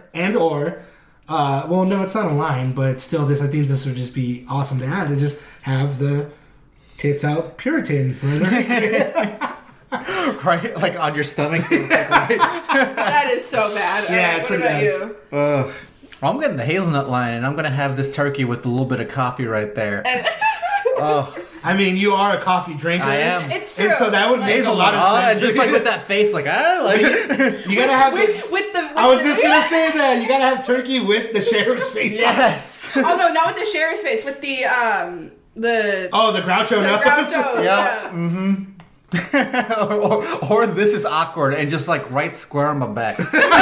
well, no, it's not a line, but still, I think this would just be awesome to add, and just have the tits out Puritan. Right? Like on your stomach. So it's like, right? That is so bad. Yeah, Alright, it's what pretty about bad. you? Ugh. Well, I'm getting the hazelnut line, and I'm going to have this turkey with a little bit of coffee right there. Oh, I mean, you are a coffee drinker. I am. It's true. And so that would make a lot of Oh, sense. and just like with that face, like, like you gotta have I was just gonna say that. You gotta have turkey with the sheriff's face. yes. Oh, no, not with the sheriff's face. With the The Groucho nose. Groucho. Yeah. Mm-hmm. or this is awkward and just like right square on my back.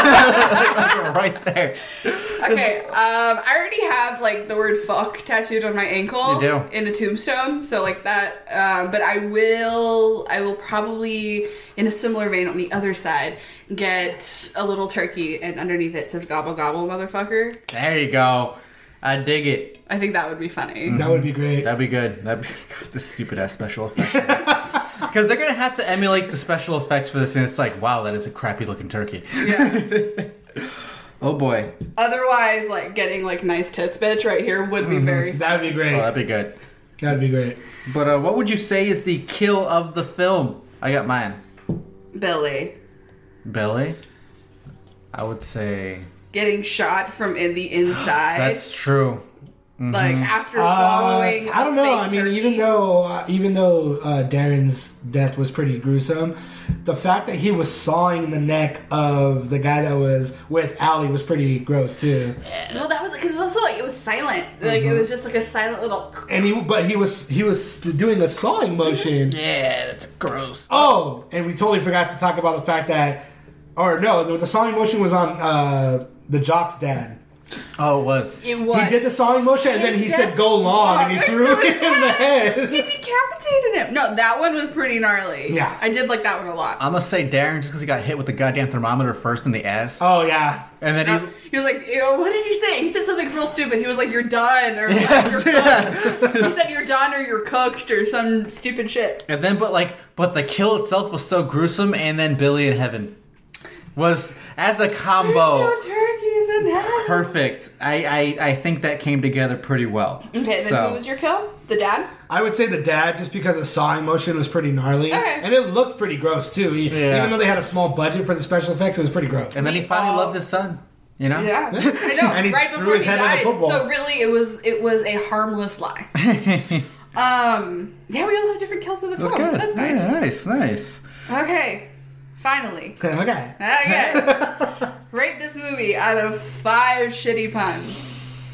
Right there. Okay, I already have like the word fuck tattooed on my ankle. You do? In a tombstone, so like that. But I will probably, in a similar vein on the other side, get a little turkey and underneath it says gobble gobble motherfucker. There you go. I dig it. I think that would be funny. That would be great. That'd be good. That'd be this stupid ass special effect. Because they're gonna have to emulate the special effects for this, and it's like, wow, that is a crappy looking turkey. Yeah. Oh boy. Otherwise, like getting like nice tits bitch right here would be very fun. That would be great. Oh, that'd be good. That'd be great. But what would you say is the kill of the film? I got mine. Billy Billy? I would say getting shot from in the inside. that's true. Like after swallowing. I don't know. I mean, turkey. even though Darren's death was pretty gruesome, the fact that he was sawing the neck of the guy that was with Allie was pretty gross too. Well, that was because it was also like it was silent. Like it was just like a silent little. And he was doing a sawing motion. Yeah, that's gross. Oh, and we totally forgot to talk about the fact that, or no, the sawing motion was on the jock's dad. Oh, it was. It was. He did the sawing motion, and then he said, "Go long," and he threw it in the head. He decapitated him. No, that one was pretty gnarly. Yeah. I did like that one a lot. I'm gonna say Darren just because he got hit with the goddamn thermometer first in the ass. Oh yeah. And then He was like, what did he say? He said something real stupid. He was like, you're done. Or you're cooked. He said, you're done or you're cooked or some stupid shit. And then, but the kill itself was so gruesome, and then Billy in heaven was, as a combo, There's no turkeys in heaven. perfect. I think that came together pretty well. Okay, then So- who was your kill? The dad? I would say the dad, just because the sawing motion was pretty gnarly, Okay. and it looked pretty gross too. Yeah. Even though they had a small budget for the special effects, it was pretty gross. And then he finally loved his son. You know? Yeah, I know. And he right threw before his he head in the died. football. So really, it was a harmless lie. Yeah, we all have different kills of the That's film. good. That's nice. Yeah, nice. Okay, finally. Okay. Okay. Rate this movie out of 5 shitty puns.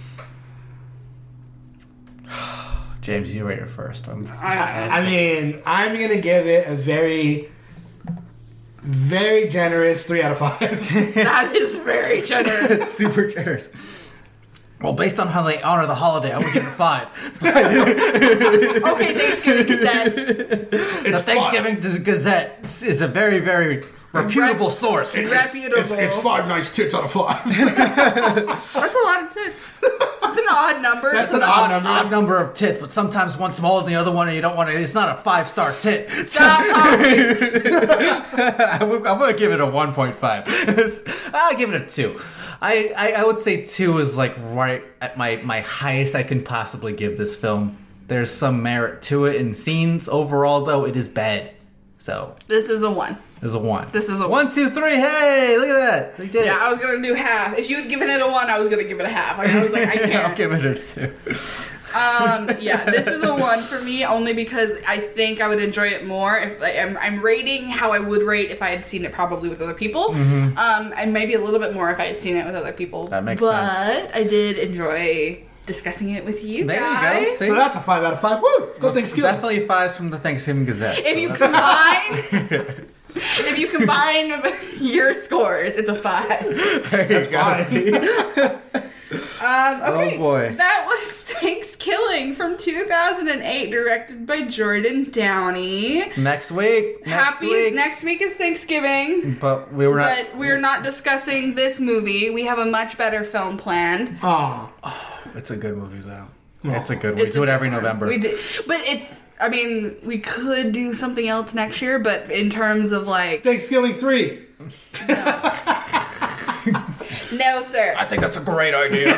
James, you rate it first. I mean, I'm going to give it a very, very generous 3 out of 5. That is very generous. super generous. Well, based on how they honor the holiday, I would give it 5. Okay, Thanksgiving Gazette. The Thanksgiving Gazette is a very, very reputable source. Reputable. It's 5 nice tits out of 5. That's a lot of tits. That's an odd number. That's an odd number of tits, but sometimes one's smaller than the other one, and you don't want to. It's not a 5-star tit. Stop talking. I'm gonna give it a 1.5. I'll give it a 2. I would say 2 is like right at my highest I can possibly give this film. There's some merit to it in scenes. Overall, though, it is bad. So This is a 1. there's a 1. This is a 1, 2, 3. Hey, look at that. We did Yeah, it. I was gonna do half. If you had given it a 1, I was gonna give it a half. Like, I was like, I can't. I'll give it a 2. Yeah, this is a 1 for me, only because I think I would enjoy it more if I'm rating how I would rate if I had seen it probably with other people, and maybe a little bit more if I had seen it with other people. That makes but sense. I did enjoy discussing it with you There guys. you go. See? So that's a 5 out of 5. Woo! Go Thanksgiving. Definitely 5s from the Thanksgiving Gazette. If you combine, if you combine your scores, it's a 5. There you go. Okay, Oh, boy. that was Thanksgiving from 2008, directed by Jordan Downey. Next week. Next week is Thanksgiving, But we were not. but we're not discussing this movie. We have a much better film planned. Aw. It's a good movie, though. It's a good one. We It's do a it every good one. November. We do, but it's. I mean, we could do something else next year, but in terms of like, Thanksgiving 3. no, sir. I think that's a great idea.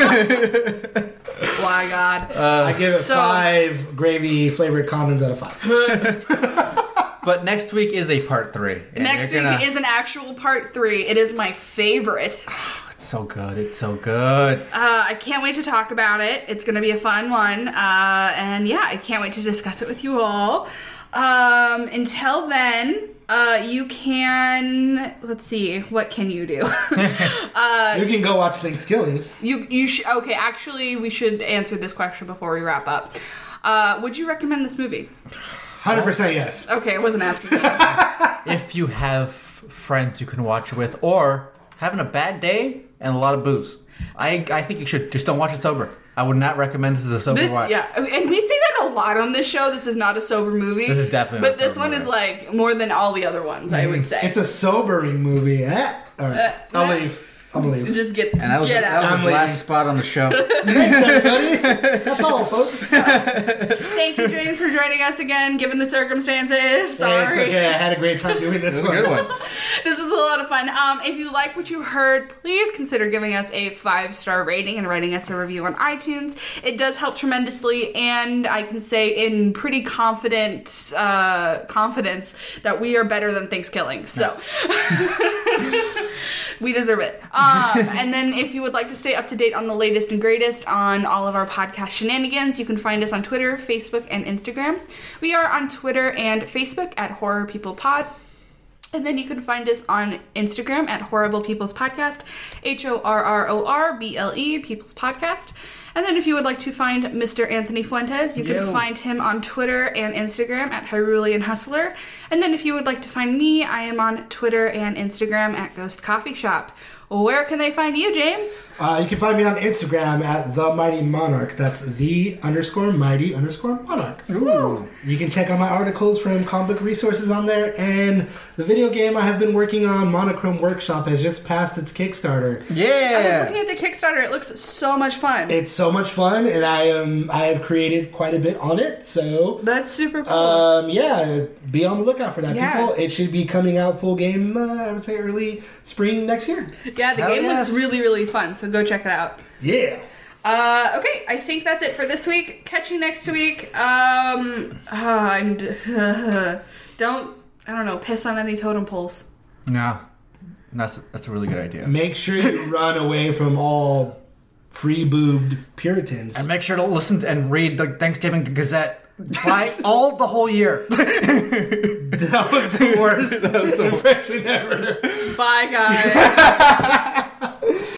Why God? I give it so- 5 gravy flavored condoms out of 5. But next week is a part 3. And Next you're week gonna- is an actual part 3. It is my favorite. It's so good. It's so good. I can't wait to talk about it. It's going to be a fun one. And yeah, I can't wait to discuss it with you all. Until then, you can, let's see, what can you do? You can go watch Thanksgiving. Okay, actually, we should answer this question before we wrap up. Would you recommend this movie? 100% yes. Okay, I wasn't asking that. If you have friends you can watch with, or having a bad day and a lot of booze, I think you should just don't watch it sober. I would not recommend this as a sober watch. Yeah, and we say that a lot on this show. This is not a sober movie. This is definitely not But a this sober one is movie. like more than all the other ones, I would say. It's a sobering movie. All right. I'll leave. I'm gonna leave. Just get And that was out. his I'm last leaving. spot on the show. Thanks, everybody. That's all, folks. Thank you, James, for joining us again, given the circumstances. Sorry. It's okay. I had a great time doing this. This is a good one. This is a lot of fun. If you like what you heard, please consider giving us a 5-star rating and writing us a review on iTunes. It does help tremendously, and I can say in pretty confidence that we are better than Thanksgiving. So. We deserve it. And then if you would like to stay up to date on the latest and greatest on all of our podcast shenanigans, you can find us on Twitter, Facebook, and Instagram. We are on Twitter and Facebook at Horror People Pod. And then you can find us on Instagram at Horrible People's Podcast, HORRORBLE People's Podcast. And then if you would like to find Mr. Anthony Fuentes, you can find him on Twitter and Instagram at Hyrulean Hustler. And then if you would like to find me, I am on Twitter and Instagram at Ghost Coffee Shop. Where can they find you, James? You can find me on Instagram at The Mighty Monarch. That's the_mighty_monarch. Ooh. You can check out my articles from Comic Book Resources on there. And the video game I have been working on, Monochrome Workshop, has just passed its Kickstarter. I was Yeah. looking at the Kickstarter. It looks so much fun. It's so much fun, and I have created quite a bit on it. So That's super cool. yeah, be on the lookout for that, Yeah. people. It should be coming out full game. I would say early spring next year. Yeah, the Hell game yes. looks really, really fun. So go check it out. Yeah. Okay, I think that's it for this week. Catch you next week. Don't, I don't know, piss on any totem poles. No. And that's a really good idea. Make sure you run away from all free-boobed Puritans. And make sure to listen and read the Thanksgiving Gazette all the whole year. That was the worst impression ever. Bye, guys.